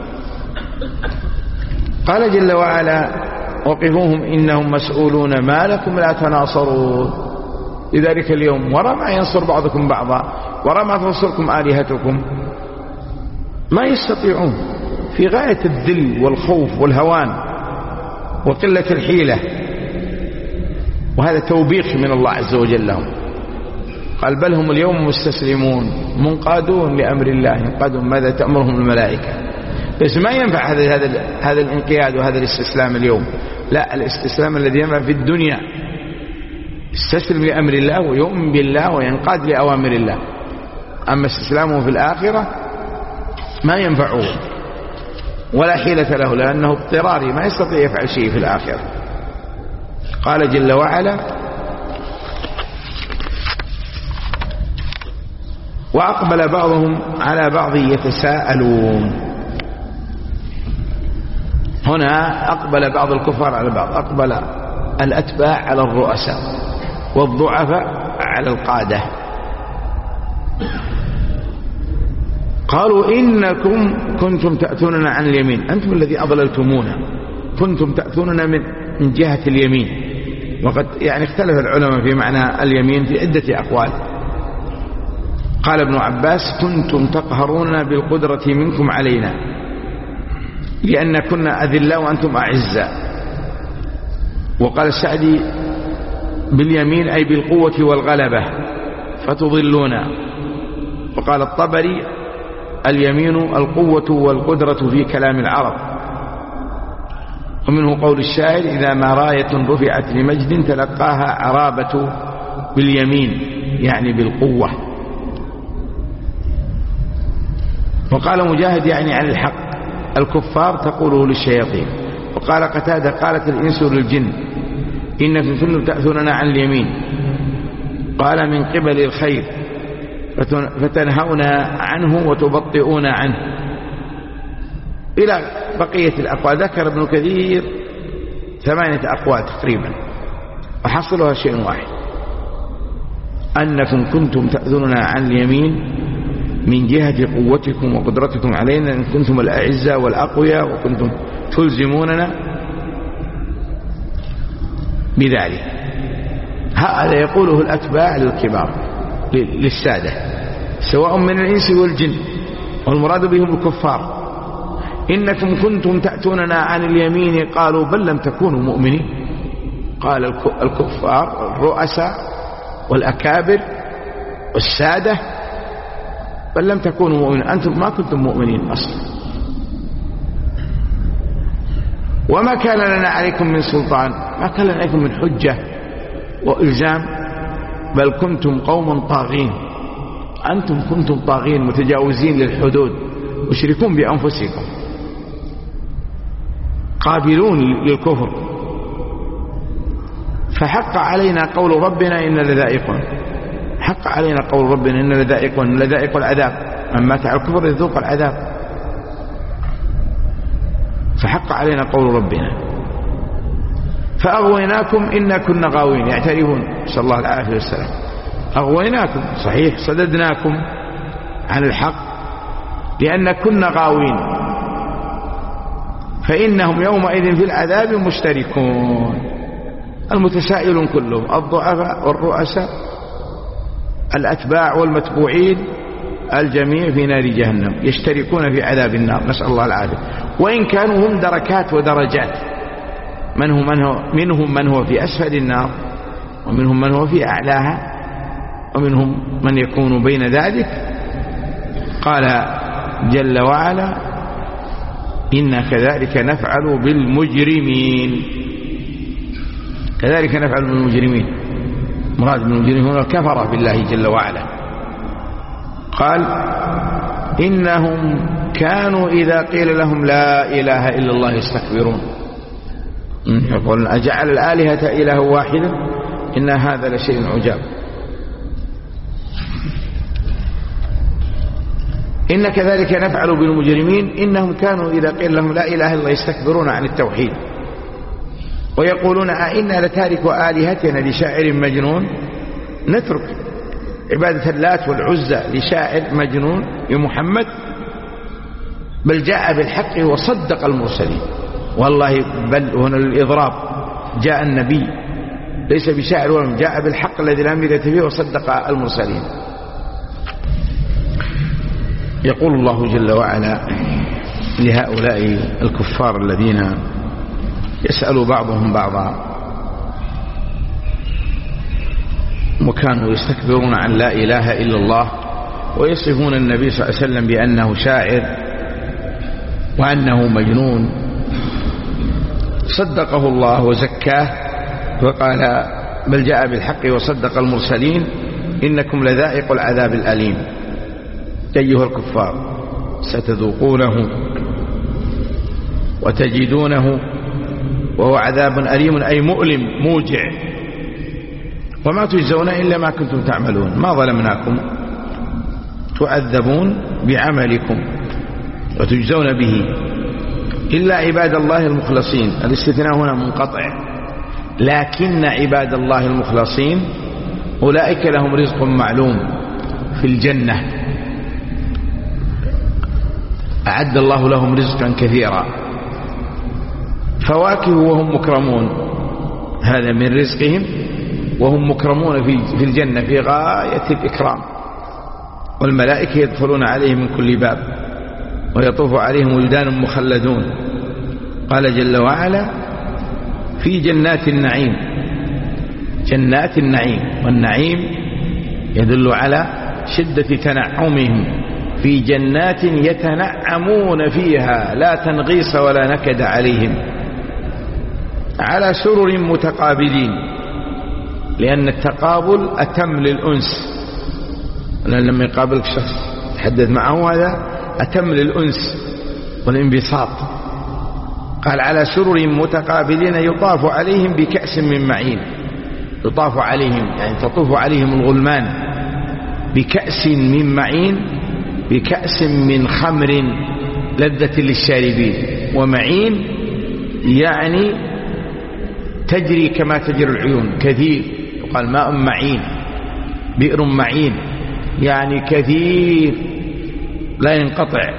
قال جل وعلا وقفوهم إنهم مسؤولون ما لكم لا تناصرون. لذلك اليوم وراء ما ينصر بعضكم بعضا، وراء ما تنصركم آلهتكم، ما يستطيعون، في غاية الذل والخوف والهوان وقلة الحيلة، وهذا توبيخ من الله عز وجل لهم. قال بل هم اليوم مستسلمون منقادون لأمر الله، ينقادون ماذا تأمرهم الملائكة. بس ما ينفع هذا هذا هذا الانقياد وهذا الاستسلام اليوم، لا، الاستسلام الذي ينفع في الدنيا، يستسلم لأمر الله ويؤمن بالله وينقاد لأوامر الله. أما استسلامه في الآخرة ما ينفعه ولا حيلة له، لأنه اضطراري ما يستطيع يفعل شيء في الآخرة. قال جل وعلا وأقبل بعضهم على بعض يتساءلون. هنا أقبل بعض الكفار على بعض، أقبل الأتباع على الرؤساء والضعفاء على القادة. قالوا إنكم كنتم تأتوننا عن اليمين، أنتم الذي أضللتمونا، كنتم تأتوننا من من جهة اليمين. وقد يعني اختلف العلماء في معنى اليمين في عدة أقوال. قال ابن عباس كنتم تقهروننا بالقدرة منكم علينا لأن كنا أذلاء وأنتم أعزاء. وقال السعدي باليمين أي بالقوة والغلبة فتضلونا. وقال الطبري اليمين القوة والقدرة في كلام العرب. ومنه قول الشاعر إذا ما راية رفعت لمجد تلقاها عرابة باليمين، يعني بالقوة. وقال مجاهد يعني عن الحق، الكفار تقوله للشياطين. وقال قتادة قالت الإنس للجن إنكم كنتم تأثوننا عن اليمين، قال من قبل الخير فتنهون عنه وتبطئون عنه، إلى بقية الأقوال. ذكر ابن كثير ثمانية أقوال تقريبا، وحصلها شيء واحد، أنكم كنتم تأذوننا عن اليمين من جهة قوتكم وقدرتكم علينا، إن كنتم الأعزاء والأقوياء وكنتم تلزموننا بذلك. هذا يقوله الأتباع للكبار للسادة سواء من الإنس والجن، والمراد بهم الكفار. إنكم كنتم تأتوننا عن اليمين قالوا بل لم تكونوا مؤمنين. قال الكفار الرؤساء والأكابر والسادة بل لم تكونوا مؤمنين، أنتم ما كنتم مؤمنين أصلا. وما كان لنا عليكم من سلطان، ما كان لنا عليكم من حجة وإلزام، بل كنتم قوما طاغين، أنتم كنتم طاغين متجاوزين للحدود، مشركون بأنفسكم، قابلون للكفر. فحق علينا قول ربنا إن لذائقون، حق علينا قول ربنا إن لذائقون، لذائق العذاب، من مات على الكفر يذوق العذاب. فحق علينا قول ربنا فأغويناكم إنا كنا غاوين، يعترفون صلى الله العافية والسلام. أغويناكم صحيح، صددناكم عن الحق لأن كنا غاوين، فإنهم يومئذ في العذاب مشتركون. المتسائلون كلهم، الضعفاء والرؤساء، الأتباع والمتبوعين، الجميع في نار جهنم يشتركون في عذاب النار، نسأل الله العافية. وإن كانوا هم دركات ودرجات، منهم من هو, منهم من هو في أسفل النار، ومنهم من هو في أعلاها، ومنهم من يكون بين ذلك. قال جل وعلا إنا كذلك نفعل بالمجرمين، كذلك نفعل بالمجرمين، مراد بالمجرمين هنا الكفرة بالله جل وعلا. قال إنهم كانوا إذا قيل لهم لا إله إلا الله يستكبرون، يقول أجعل الآلهة إله واحدا إن هذا لشيء عجاب. إن كذلك نفعل بالمجرمين إنهم كانوا إذا قيل لهم لا إله إلا الله يستكبرون عن التوحيد، ويقولون أئنا لتارك آلهتنا لشاعر مجنون، نترك عبادة اللات والعزى لشاعر مجنون يا محمد؟ بل جاء بالحق وصدق المرسلين. والله بل هنا الإضراب، جاء النبي ليس بشاعر ولا جاء بالحق الذي لا مرية فيه وصدق المرسلين. يقول الله جل وعلا لهؤلاء الكفار الذين يسأل بعضهم بعضا وكانوا يستكبرون عن لا إله إلا الله، ويصفون النبي صلى الله عليه وسلم بأنه شاعر وأنه مجنون، صدقه الله وزكاه وقال بل جاء بالحق وصدق المرسلين إنكم لذائق العذاب الأليم. أيها الكفار ستذوقونه وتجدونه، وهو عذاب أليم أي مؤلم موجع، وما تجزون إلا ما كنتم تعملون. ما ظلمناكم، تعذبون بعملكم وتجزون به إلا عباد الله المخلصين. الاستثناء هنا منقطع، لكن عباد الله المخلصين أولئك لهم رزق معلوم في الجنة، أعد الله لهم رزقا كثيرا، فواكه وهم مكرمون، هذا من رزقهم، وهم مكرمون في الجنة في غاية الإكرام. والملائكة يدخلون عليهم من كل باب ويطوف عليهم ولدان مخلدون. قال جل وعلا في جنات النعيم، جنات النعيم، والنعيم يدل على شدة تنعمهم، في جنات يتنعمون فيها لا تنغيص ولا نكد عليهم، على سرر متقابلين، لأن التقابل أتم للأنس، لما يقابلك شخص تحدث معه هذا أتم للأنس والانبساط. قال على سرر متقابلين يطاف عليهم بكأس من معين، يطاف عليهم يعني تطوف عليهم الغلمان بكأس من معين، بكأس من خمر لذة للشاربين. ومعين يعني تجري كما تجري العيون، كثير، يقال ماء معين، بئر معين، يعني كثير لا ينقطع.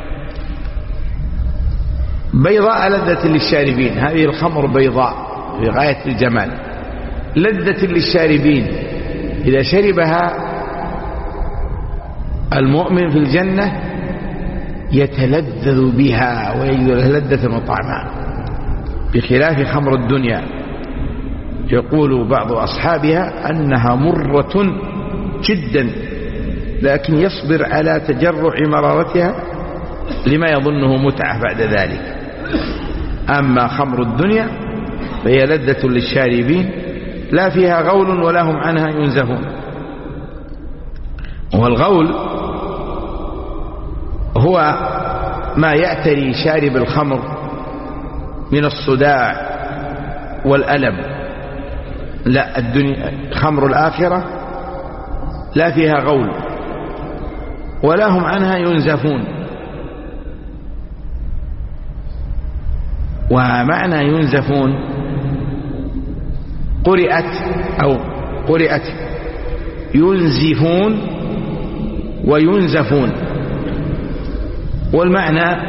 بيضاء لذة للشاربين، هذه الخمر بيضاء في غاية الجمال، لذة للشاربين، إذا شربها المؤمن في الجنة يتلذذ بها ويجد لها لذة وطعما، بخلاف خمر الدنيا يقول بعض أصحابها أنها مرة جدا، لكن يصبر على تجرع مرارتها لما يظنه متعة بعد ذلك. أما خمر الدنيا فهي لذة للشاربين لا فيها غول ولا هم عنها ينزفون. والغول هو ما يأتري شارب الخمر من الصداع والألم. لا، الدنيا خمر الآخرة لا فيها غول ولا هم عنها ينزفون. ومعنى ينزفون قرئت أو قرئت ينزفون وينزفون، والمعنى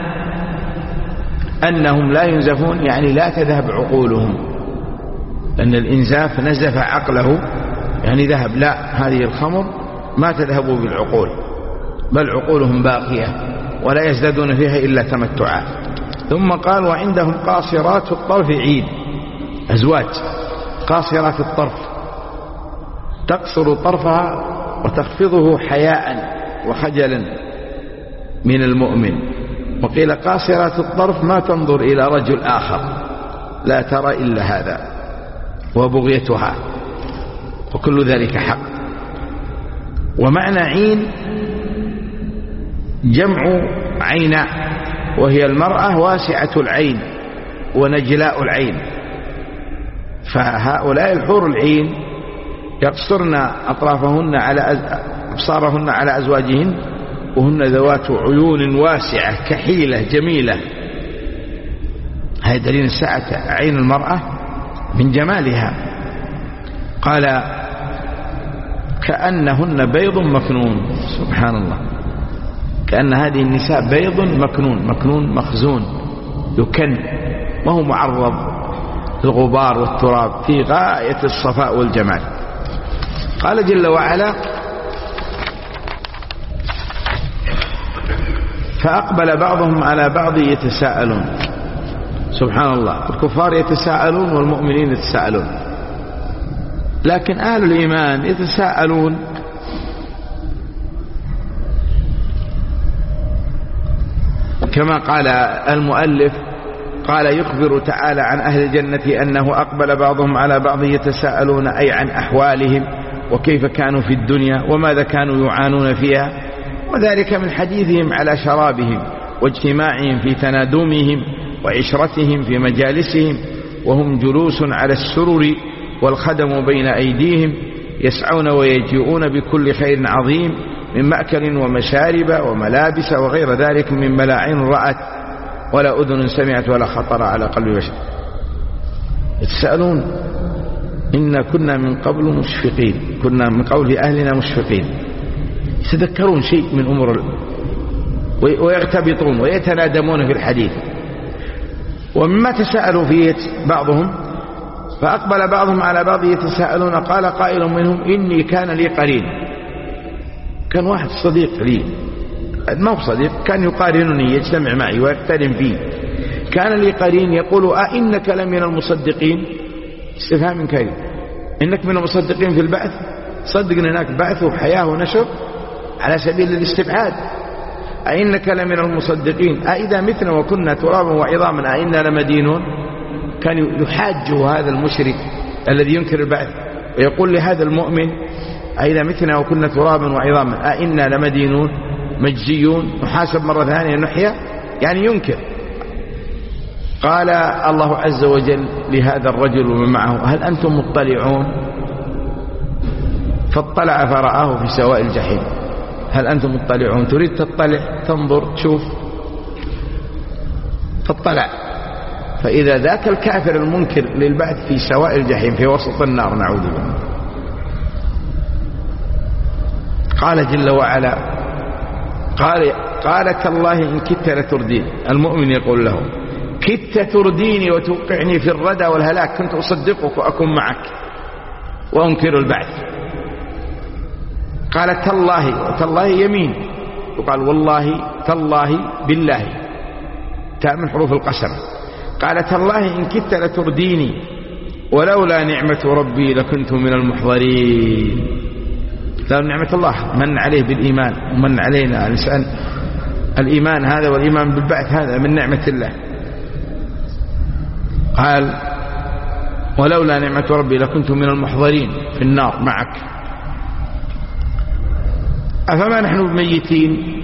أنهم لا ينزفون يعني لا تذهب عقولهم، لأن الإنزاف نزف عقله يعني ذهب. لا، هذه الخمر ما تذهب بالعقول، بل عقولهم باقية ولا يزدادون فيها إلا تمتعا. ثم قال وعندهم قاصرات الطرف عيد، أزواج قاصرات الطرف تقصر طرفها وتخفضه حياء وخجلا من المؤمن. وقيل قاصرات الطرف ما تنظر إلى رجل آخر، لا ترى إلا هذا وبغيتها، وكل ذلك حق. ومعنى عين جمع عينة، وهي المرأة واسعة العين ونجلاء العين. فهؤلاء الحور العين يقصرن أطرافهن على أبصارهن على أزواجهن، وهن ذوات عيون واسعة كحيلة جميلة. هذا دليل سعة عين المرأة من جمالها. قال كأنهن بيض مكنون. سبحان الله، كأن هذه النساء بيض مكنون، مكنون مخزون يكن، ما هو معرض للغبار والتراب، في غاية الصفاء والجمال. قال جل وعلا فأقبل بعضهم على بعض يتساءلون. سبحان الله، الكفار يتساءلون والمؤمنين يتساءلون، لكن أهل الإيمان يتساءلون كما قال المؤلف، قال يخبر تعالى عن أهل الجنة أنه أقبل بعضهم على بعض يتساءلون، أي عن أحوالهم وكيف كانوا في الدنيا وماذا كانوا يعانون فيها، وذلك من حديثهم على شرابهم واجتماعهم في تنادمهم وعشرتهم في مجالسهم، وهم جلوس على السرر والخدم بين أيديهم يسعون ويجيئون بكل خير عظيم من مأكل ومشارب وملابس وغير ذلك مما لا عين رأت ولا أذن سمعت ولا خطر على قلب بشر. يتساءلون إنا كنا من قبل مشفقين، كنا من قبل أهلنا مشفقين، يتذكرون شيء من أمور ويغتبطون ويتنادمون في الحديث. ومما تساءلوا فيه بعضهم فأقبل بعضهم على بعض يتساءلون، قال قائل منهم إني كان لي قرين. كان واحد صديق لي، ما هو صديق، كان يقارنني يجتمع معي ويقترن فيه. كان لي قرين يقول أئنك لمن المصدقين، استفهام كريم، إنك من المصدقين في البعث، صدق أن هناك بعث وحياة ونشر على سبيل الاستبعاد. أئنك لمن المصدقين أئذا متنا وكنا ترابا وعظاما أئنا لمدينون. كان يحاجه هذا المشرك الذي ينكر البعث ويقول لهذا المؤمن أئذا متنا وكنا ترابا وعظاما أئنا لمدينون مجزيون نحاسب مرة ثانية نحيا، يعني ينكر. قال الله عز وجل لهذا الرجل ومن معه هل أنتم مطلعون؟ فاطلع فرآه في سواء الجحيم. هل أنتم مطلعون؟ تريد تطلع تنظر تشوف، فاطلع فإذا ذاك الكافر المنكر للبعث في سواء الجحيم في وسط النار، نعوذ بالله. قال جل وعلا قال قال تالله إن كدت لتردين. المؤمن يقول له كدت ترديني وتوقعني في الردى والهلاك، كنت أصدقك وأكون معك وأنكر البعث. قال تالله، تالله يمين، وقال والله تالله بالله، تاء من حروف القسم. قال تالله إن كدت لترديني ولولا نعمة ربي لكنت من المحضرين. لأن نعمة الله من عليه بالإيمان ومن علينا الإنسان الإيمان هذا، والإيمان بالبعث هذا من نعمة الله. قال ولولا نعمة ربي لكنت من المحضرين في النار معك. أفما نحن ميتين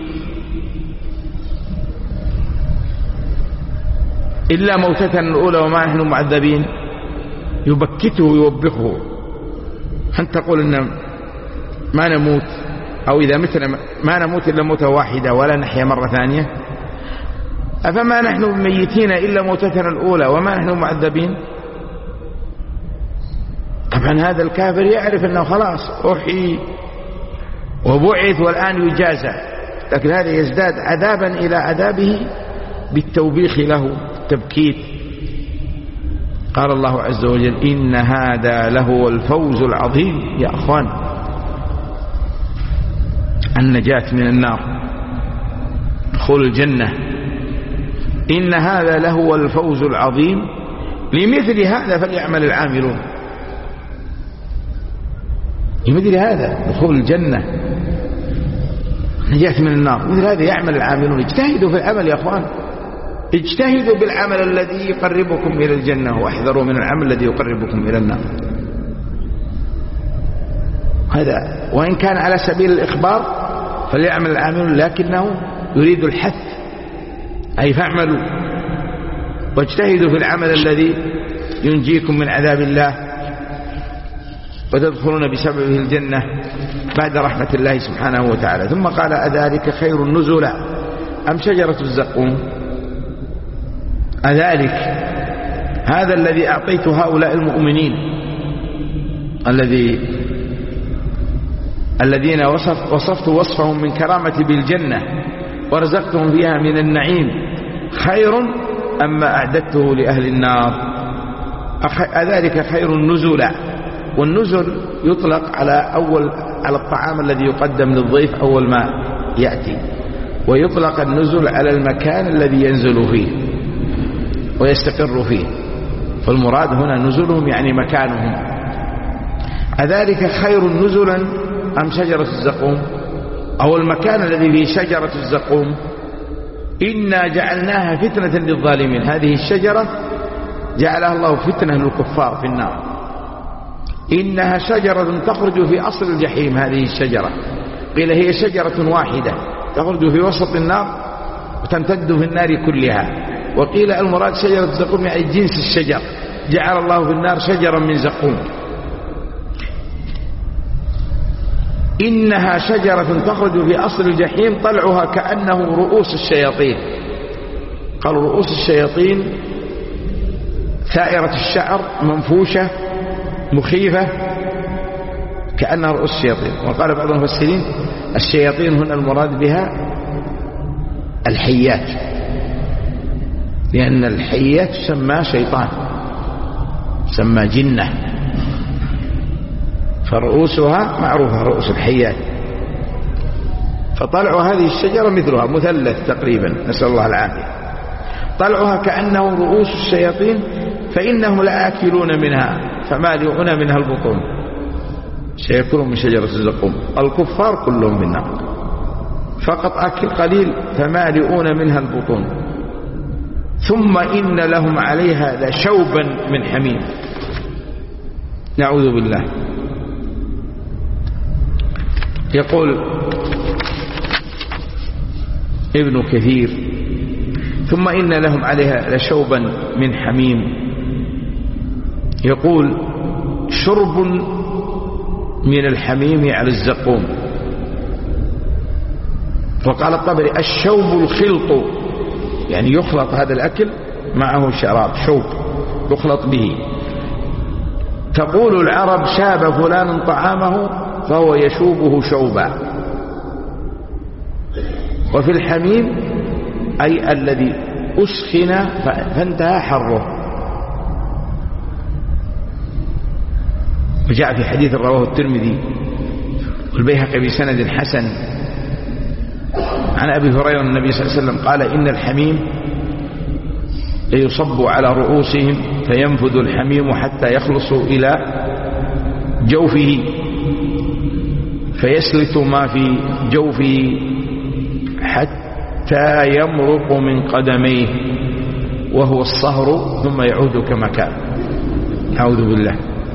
إلا موتتنا الأولى وما نحن معذبين. يبكته ويوبخه. أن تقول إن ما نموت أو إذا متنا ما نموت إلا موتة واحدة ولا نحيا مرة ثانية. أفما نحن ميتين إلا موتتنا الأولى وما نحن معذبين. طبعا هذا الكافر يعرف أنه خلاص أحيي وبعث والآن يجازى، لكن هذا يزداد عذابا إلى عذابه بالتوبيخ له التبكيت. قال الله عز وجل إن هذا لهو الفوز العظيم. يا أخوان، النجاة من النار، دخول الجنة، إن هذا لهو الفوز العظيم. لمثل هذا فليعمل العاملون. لمثل هذا دخول الجنة، نجاة من النار، مثل هذا يعمل العاملون. اجتهدوا في العمل يا أخوان، اجتهدوا بالعمل الذي يقربكم إلى الجنة واحذروا من العمل الذي يقربكم إلى النار. هذا وإن كان على سبيل الإخبار فليعمل العاملون، لكنه يريد الحث، أي فاعملوا واجتهدوا في العمل الذي ينجيكم من عذاب الله وتدخلون بسببه الجنة بعد رحمة الله سبحانه وتعالى. ثم قال أذلك خير نزلا أم شجرة الزقوم. أذلك هذا الذي أعطيت هؤلاء المؤمنين الذي الذين وصف وصفت وصفهم من كرامة بالجنة ورزقتهم فيها من النعيم خير أما أعددته لأهل النار. أذلك خير نزلا. والنزل يطلق على أول على الطعام الذي يقدم للضيف أول ما يأتي، ويطلق النزل على المكان الذي ينزل فيه ويستقر فيه، فالمراد هنا نزلهم يعني مكانهم. أذلك خير نزلا أم شجرة الزقوم، أو المكان الذي فيه شجرة الزقوم. إنا جعلناها فتنة للظالمين. هذه الشجرة جعلها الله فتنة للكفار في النار. إنها شجرة تخرج في أصل الجحيم. هذه الشجرة قيل هي شجرة واحدة تخرج في وسط النار وتمتد في النار كلها، وقيل المراد شجرة الزقوم يعني جنس الشجر، جعل الله في النار شجرا من زقوم. إنها شجرة تخرج في أصل الجحيم طلعها كأنه رؤوس الشياطين. قالوا رؤوس الشياطين ثائرة الشعر منفوشة مخيفة كأنها رؤوس الشياطين. وقال بعض المفسرين الشياطين هنا المراد بها الحيات، لأن الحيات تسمى شيطان، تسمى جنة، فرؤوسها معروفة رؤوس الحيات. فطلع هذه الشجرة مثلها مثلث تقريبا، نسأل الله العافية. طلعها كأنه رؤوس الشياطين فإنهم لآكلون منها فمالئون منها البطون. سيأكلون من شجرة الزقوم الكفار كلهم بالنار، فقط أكل قليل فمالئون منها البطون. ثم إن لهم عليها لشوبا من حميم. نعوذ بالله. يقول ابن كثير ثم إن لهم عليها لشوبا من حميم. يقول شرب من الحميم على الزقوم. وقال الطبري الشوب الخلط، يعني يخلط هذا الأكل معه شراب شوب يخلط به. تقول العرب شاب فلان طعامه فهو يشوبه شوبا. وفي الحميم أي الذي أسخن فانتهى حره. وجاء في حديث رواه الترمذي والبيهقي بسند حسن عن أبي هريرة النبي صلى الله عليه وسلم قال إن الحميم ليصب على رؤوسهم فينفذ الحميم حتى يخلصوا إلى جوفه فيسلت ما في جوفه حتى يمرق من قدميه. وهو الصهر ثم يعود كما كان. أعوذ بالله.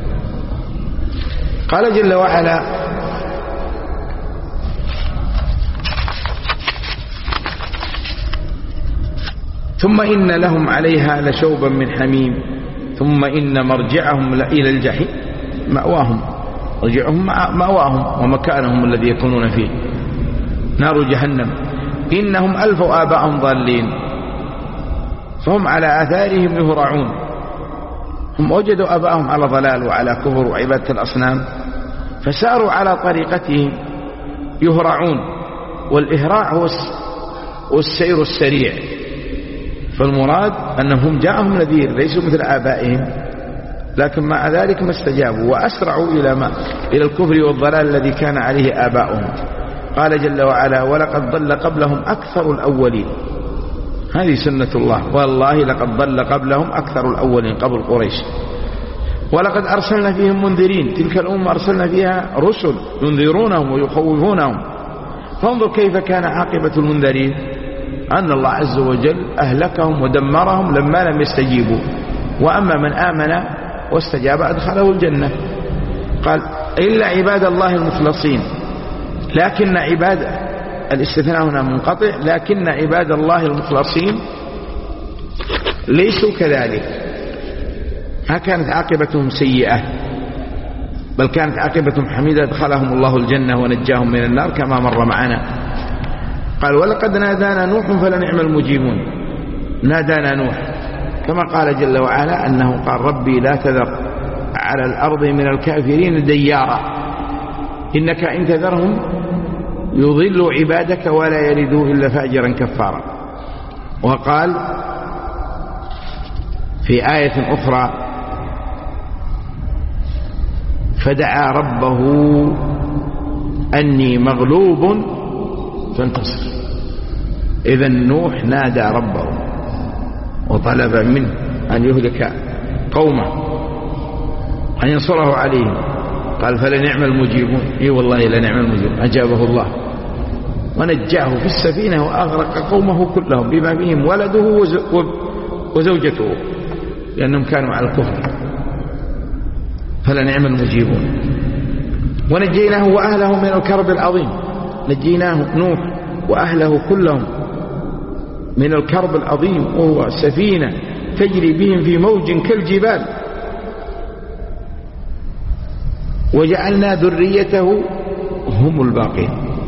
قال جل وعلا: ثم إن لهم عليها لشوبا من حميم ثم إن مرجعهم إلى الجحيم مأواهم رجعهم مأواهم ومكانهم الذي يكونون فيه نار جهنم إنهم ألفوا آباءهم ضالين فهم على آثارهم يهرعون. هم وجدوا آباءهم على ضلال وعلى كفر وعبادة الأصنام فساروا على طريقتهم يهرعون. والإهراع هو السير السريع، فالمراد أنهم جاءهم نذير ليسوا مثل آبائهم لكن مع ذلك ما استجابوا وأسرعوا إلى ما إلى الكفر والضلال الذي كان عليه آباؤهم. قال جل وعلا: ولقد ضل قبلهم أكثر الأولين. هذه سنة الله، والله لقد ضل قبلهم أكثر الأولين قبل قريش. ولقد أرسلنا فيهم منذرين، تلك الأمة أرسلنا فيها رسل ينذرونهم ويخوفونهم. فانظر كيف كان عاقبة المنذرين، أن الله عز وجل أهلكهم ودمرهم لما لم يستجيبوا، وأما من آمن واستجاب أدخله الجنة. قال: إلا عباد الله المخلصين. لكن عباد الاستثناء هنا منقطع، لكن عباد الله المخلصين ليسوا كذلك، ما كانت عاقبتهم سيئة بل كانت عاقبتهم حميدة، أدخلهم الله الجنة ونجاهم من النار كما مر معنا. قال: ولقد نادانا نوح فلنعم المجيبون. نادانا نوح كما قال جل وعلا أنه قال: ربي لا تذر على الأرض من الكافرين ديارا إنك إن تذرهم يضل عبادك ولا يلدوا إلا فاجرا كفارا. وقال في آية أخرى: فدعا ربه أني مغلوب فانتصر. إذن نوح نادى ربه وطلب منه أن يهلك قومه أن ينصره عليهم. قال: فلنعم المجيبون. إي والله لنعم المجيبون. أجابه الله ونجاه في السفينة وأغرق قومه كلهم بما فيهم ولده وزوجته لأنهم كانوا على الكفر. فلنعم المجيبون. ونجيناه وأهله من الكرب العظيم. نجيناه نوح وأهله كلهم من الكرب العظيم، وهو سفينة تجري بهم في موج كالجبال. وجعلنا ذريته هم الباقين.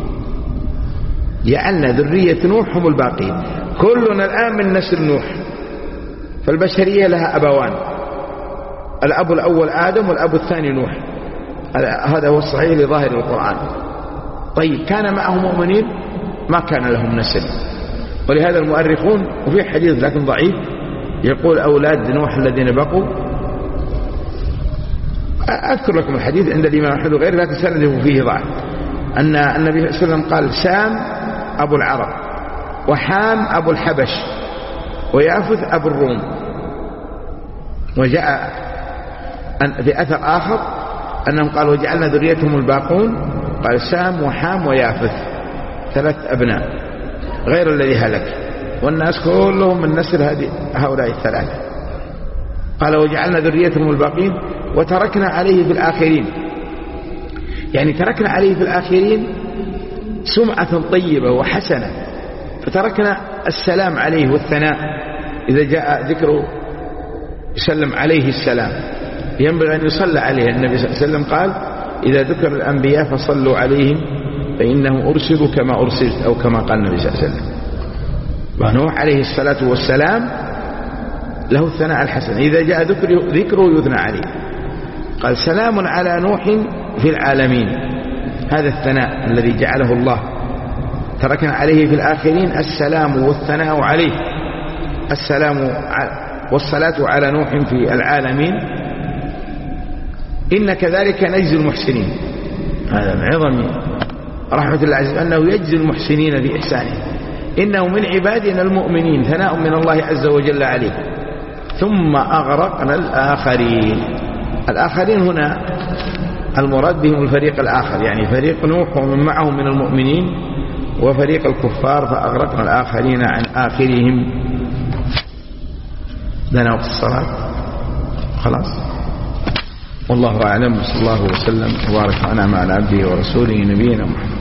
جعلنا ذرية نوح هم الباقين. كلنا الآن من نسل نوح، فالبشرية لها أبوان، الأب الأول آدم والأب الثاني نوح. هذا هو الصحيح لظاهر القرآن. طيب كان معهم مؤمنين؟ ما كان لهم نسل. ولهذا المؤرخون، وفي حديث لكن ضعيف، يقول أولاد نوح الذين بقوا، أذكر لكم الحديث عند الإمام أحمد وغيره لكن سنده فيه ضعف، أن النبي صلى الله عليه وسلم قال: سام أبو العرب، وحام أبو الحبش، ويافث أبو الروم. وجاء في أثر آخر أنهم قالوا: وجعلنا ذريتهم الباقون. قال: سام وحام ويافث، ثلاث أبناء غير الذي هلك، والناس كلهم من نسل هؤلاء الثلاثة. قال: وجعلنا ذريتهم الباقين وتركنا عليه في الآخرين. يعني تركنا عليه في الآخرين سمعة طيبة وحسنة، فتركنا السلام عليه والثناء. إذا جاء ذكره يسلم عليه السلام، ينبغي أن يصلى عليه. النبي صلى الله عليه وسلم قال: إذا ذكر الأنبياء فصلوا عليهم فإنهم أرسلوا كما أرسلت، أو كما قال النبي صلى الله عليه وسلم. ونوح عليه الصلاة والسلام له الثناء الحسن، إذا جاء ذكره يثنى عليه. قال: سلام على نوح في العالمين. هذا الثناء الذي جعله الله، تركنا عليه في الآخرين السلام والثناء عليه، السلام والصلاة على نوح في العالمين. إن كذلك نجزي المحسنين. هذا من عظم رحمة الله عز وجل أنه يجزي المحسنين بإحسانه. إنه من عبادنا المؤمنين، ثناء من الله عز وجل عليه. ثم أغرقنا الآخرين. الآخرين هنا المراد بهم الفريق الآخر، يعني فريق نوح ومن معه من المؤمنين، وفريق الكفار، فأغرقنا الآخرين عن آخرهم. لنا وقت الصلاة خلاص. والله أعلم، صلى الله وسلم وبارك وأنعم على عبده ورسوله نبينا محمد.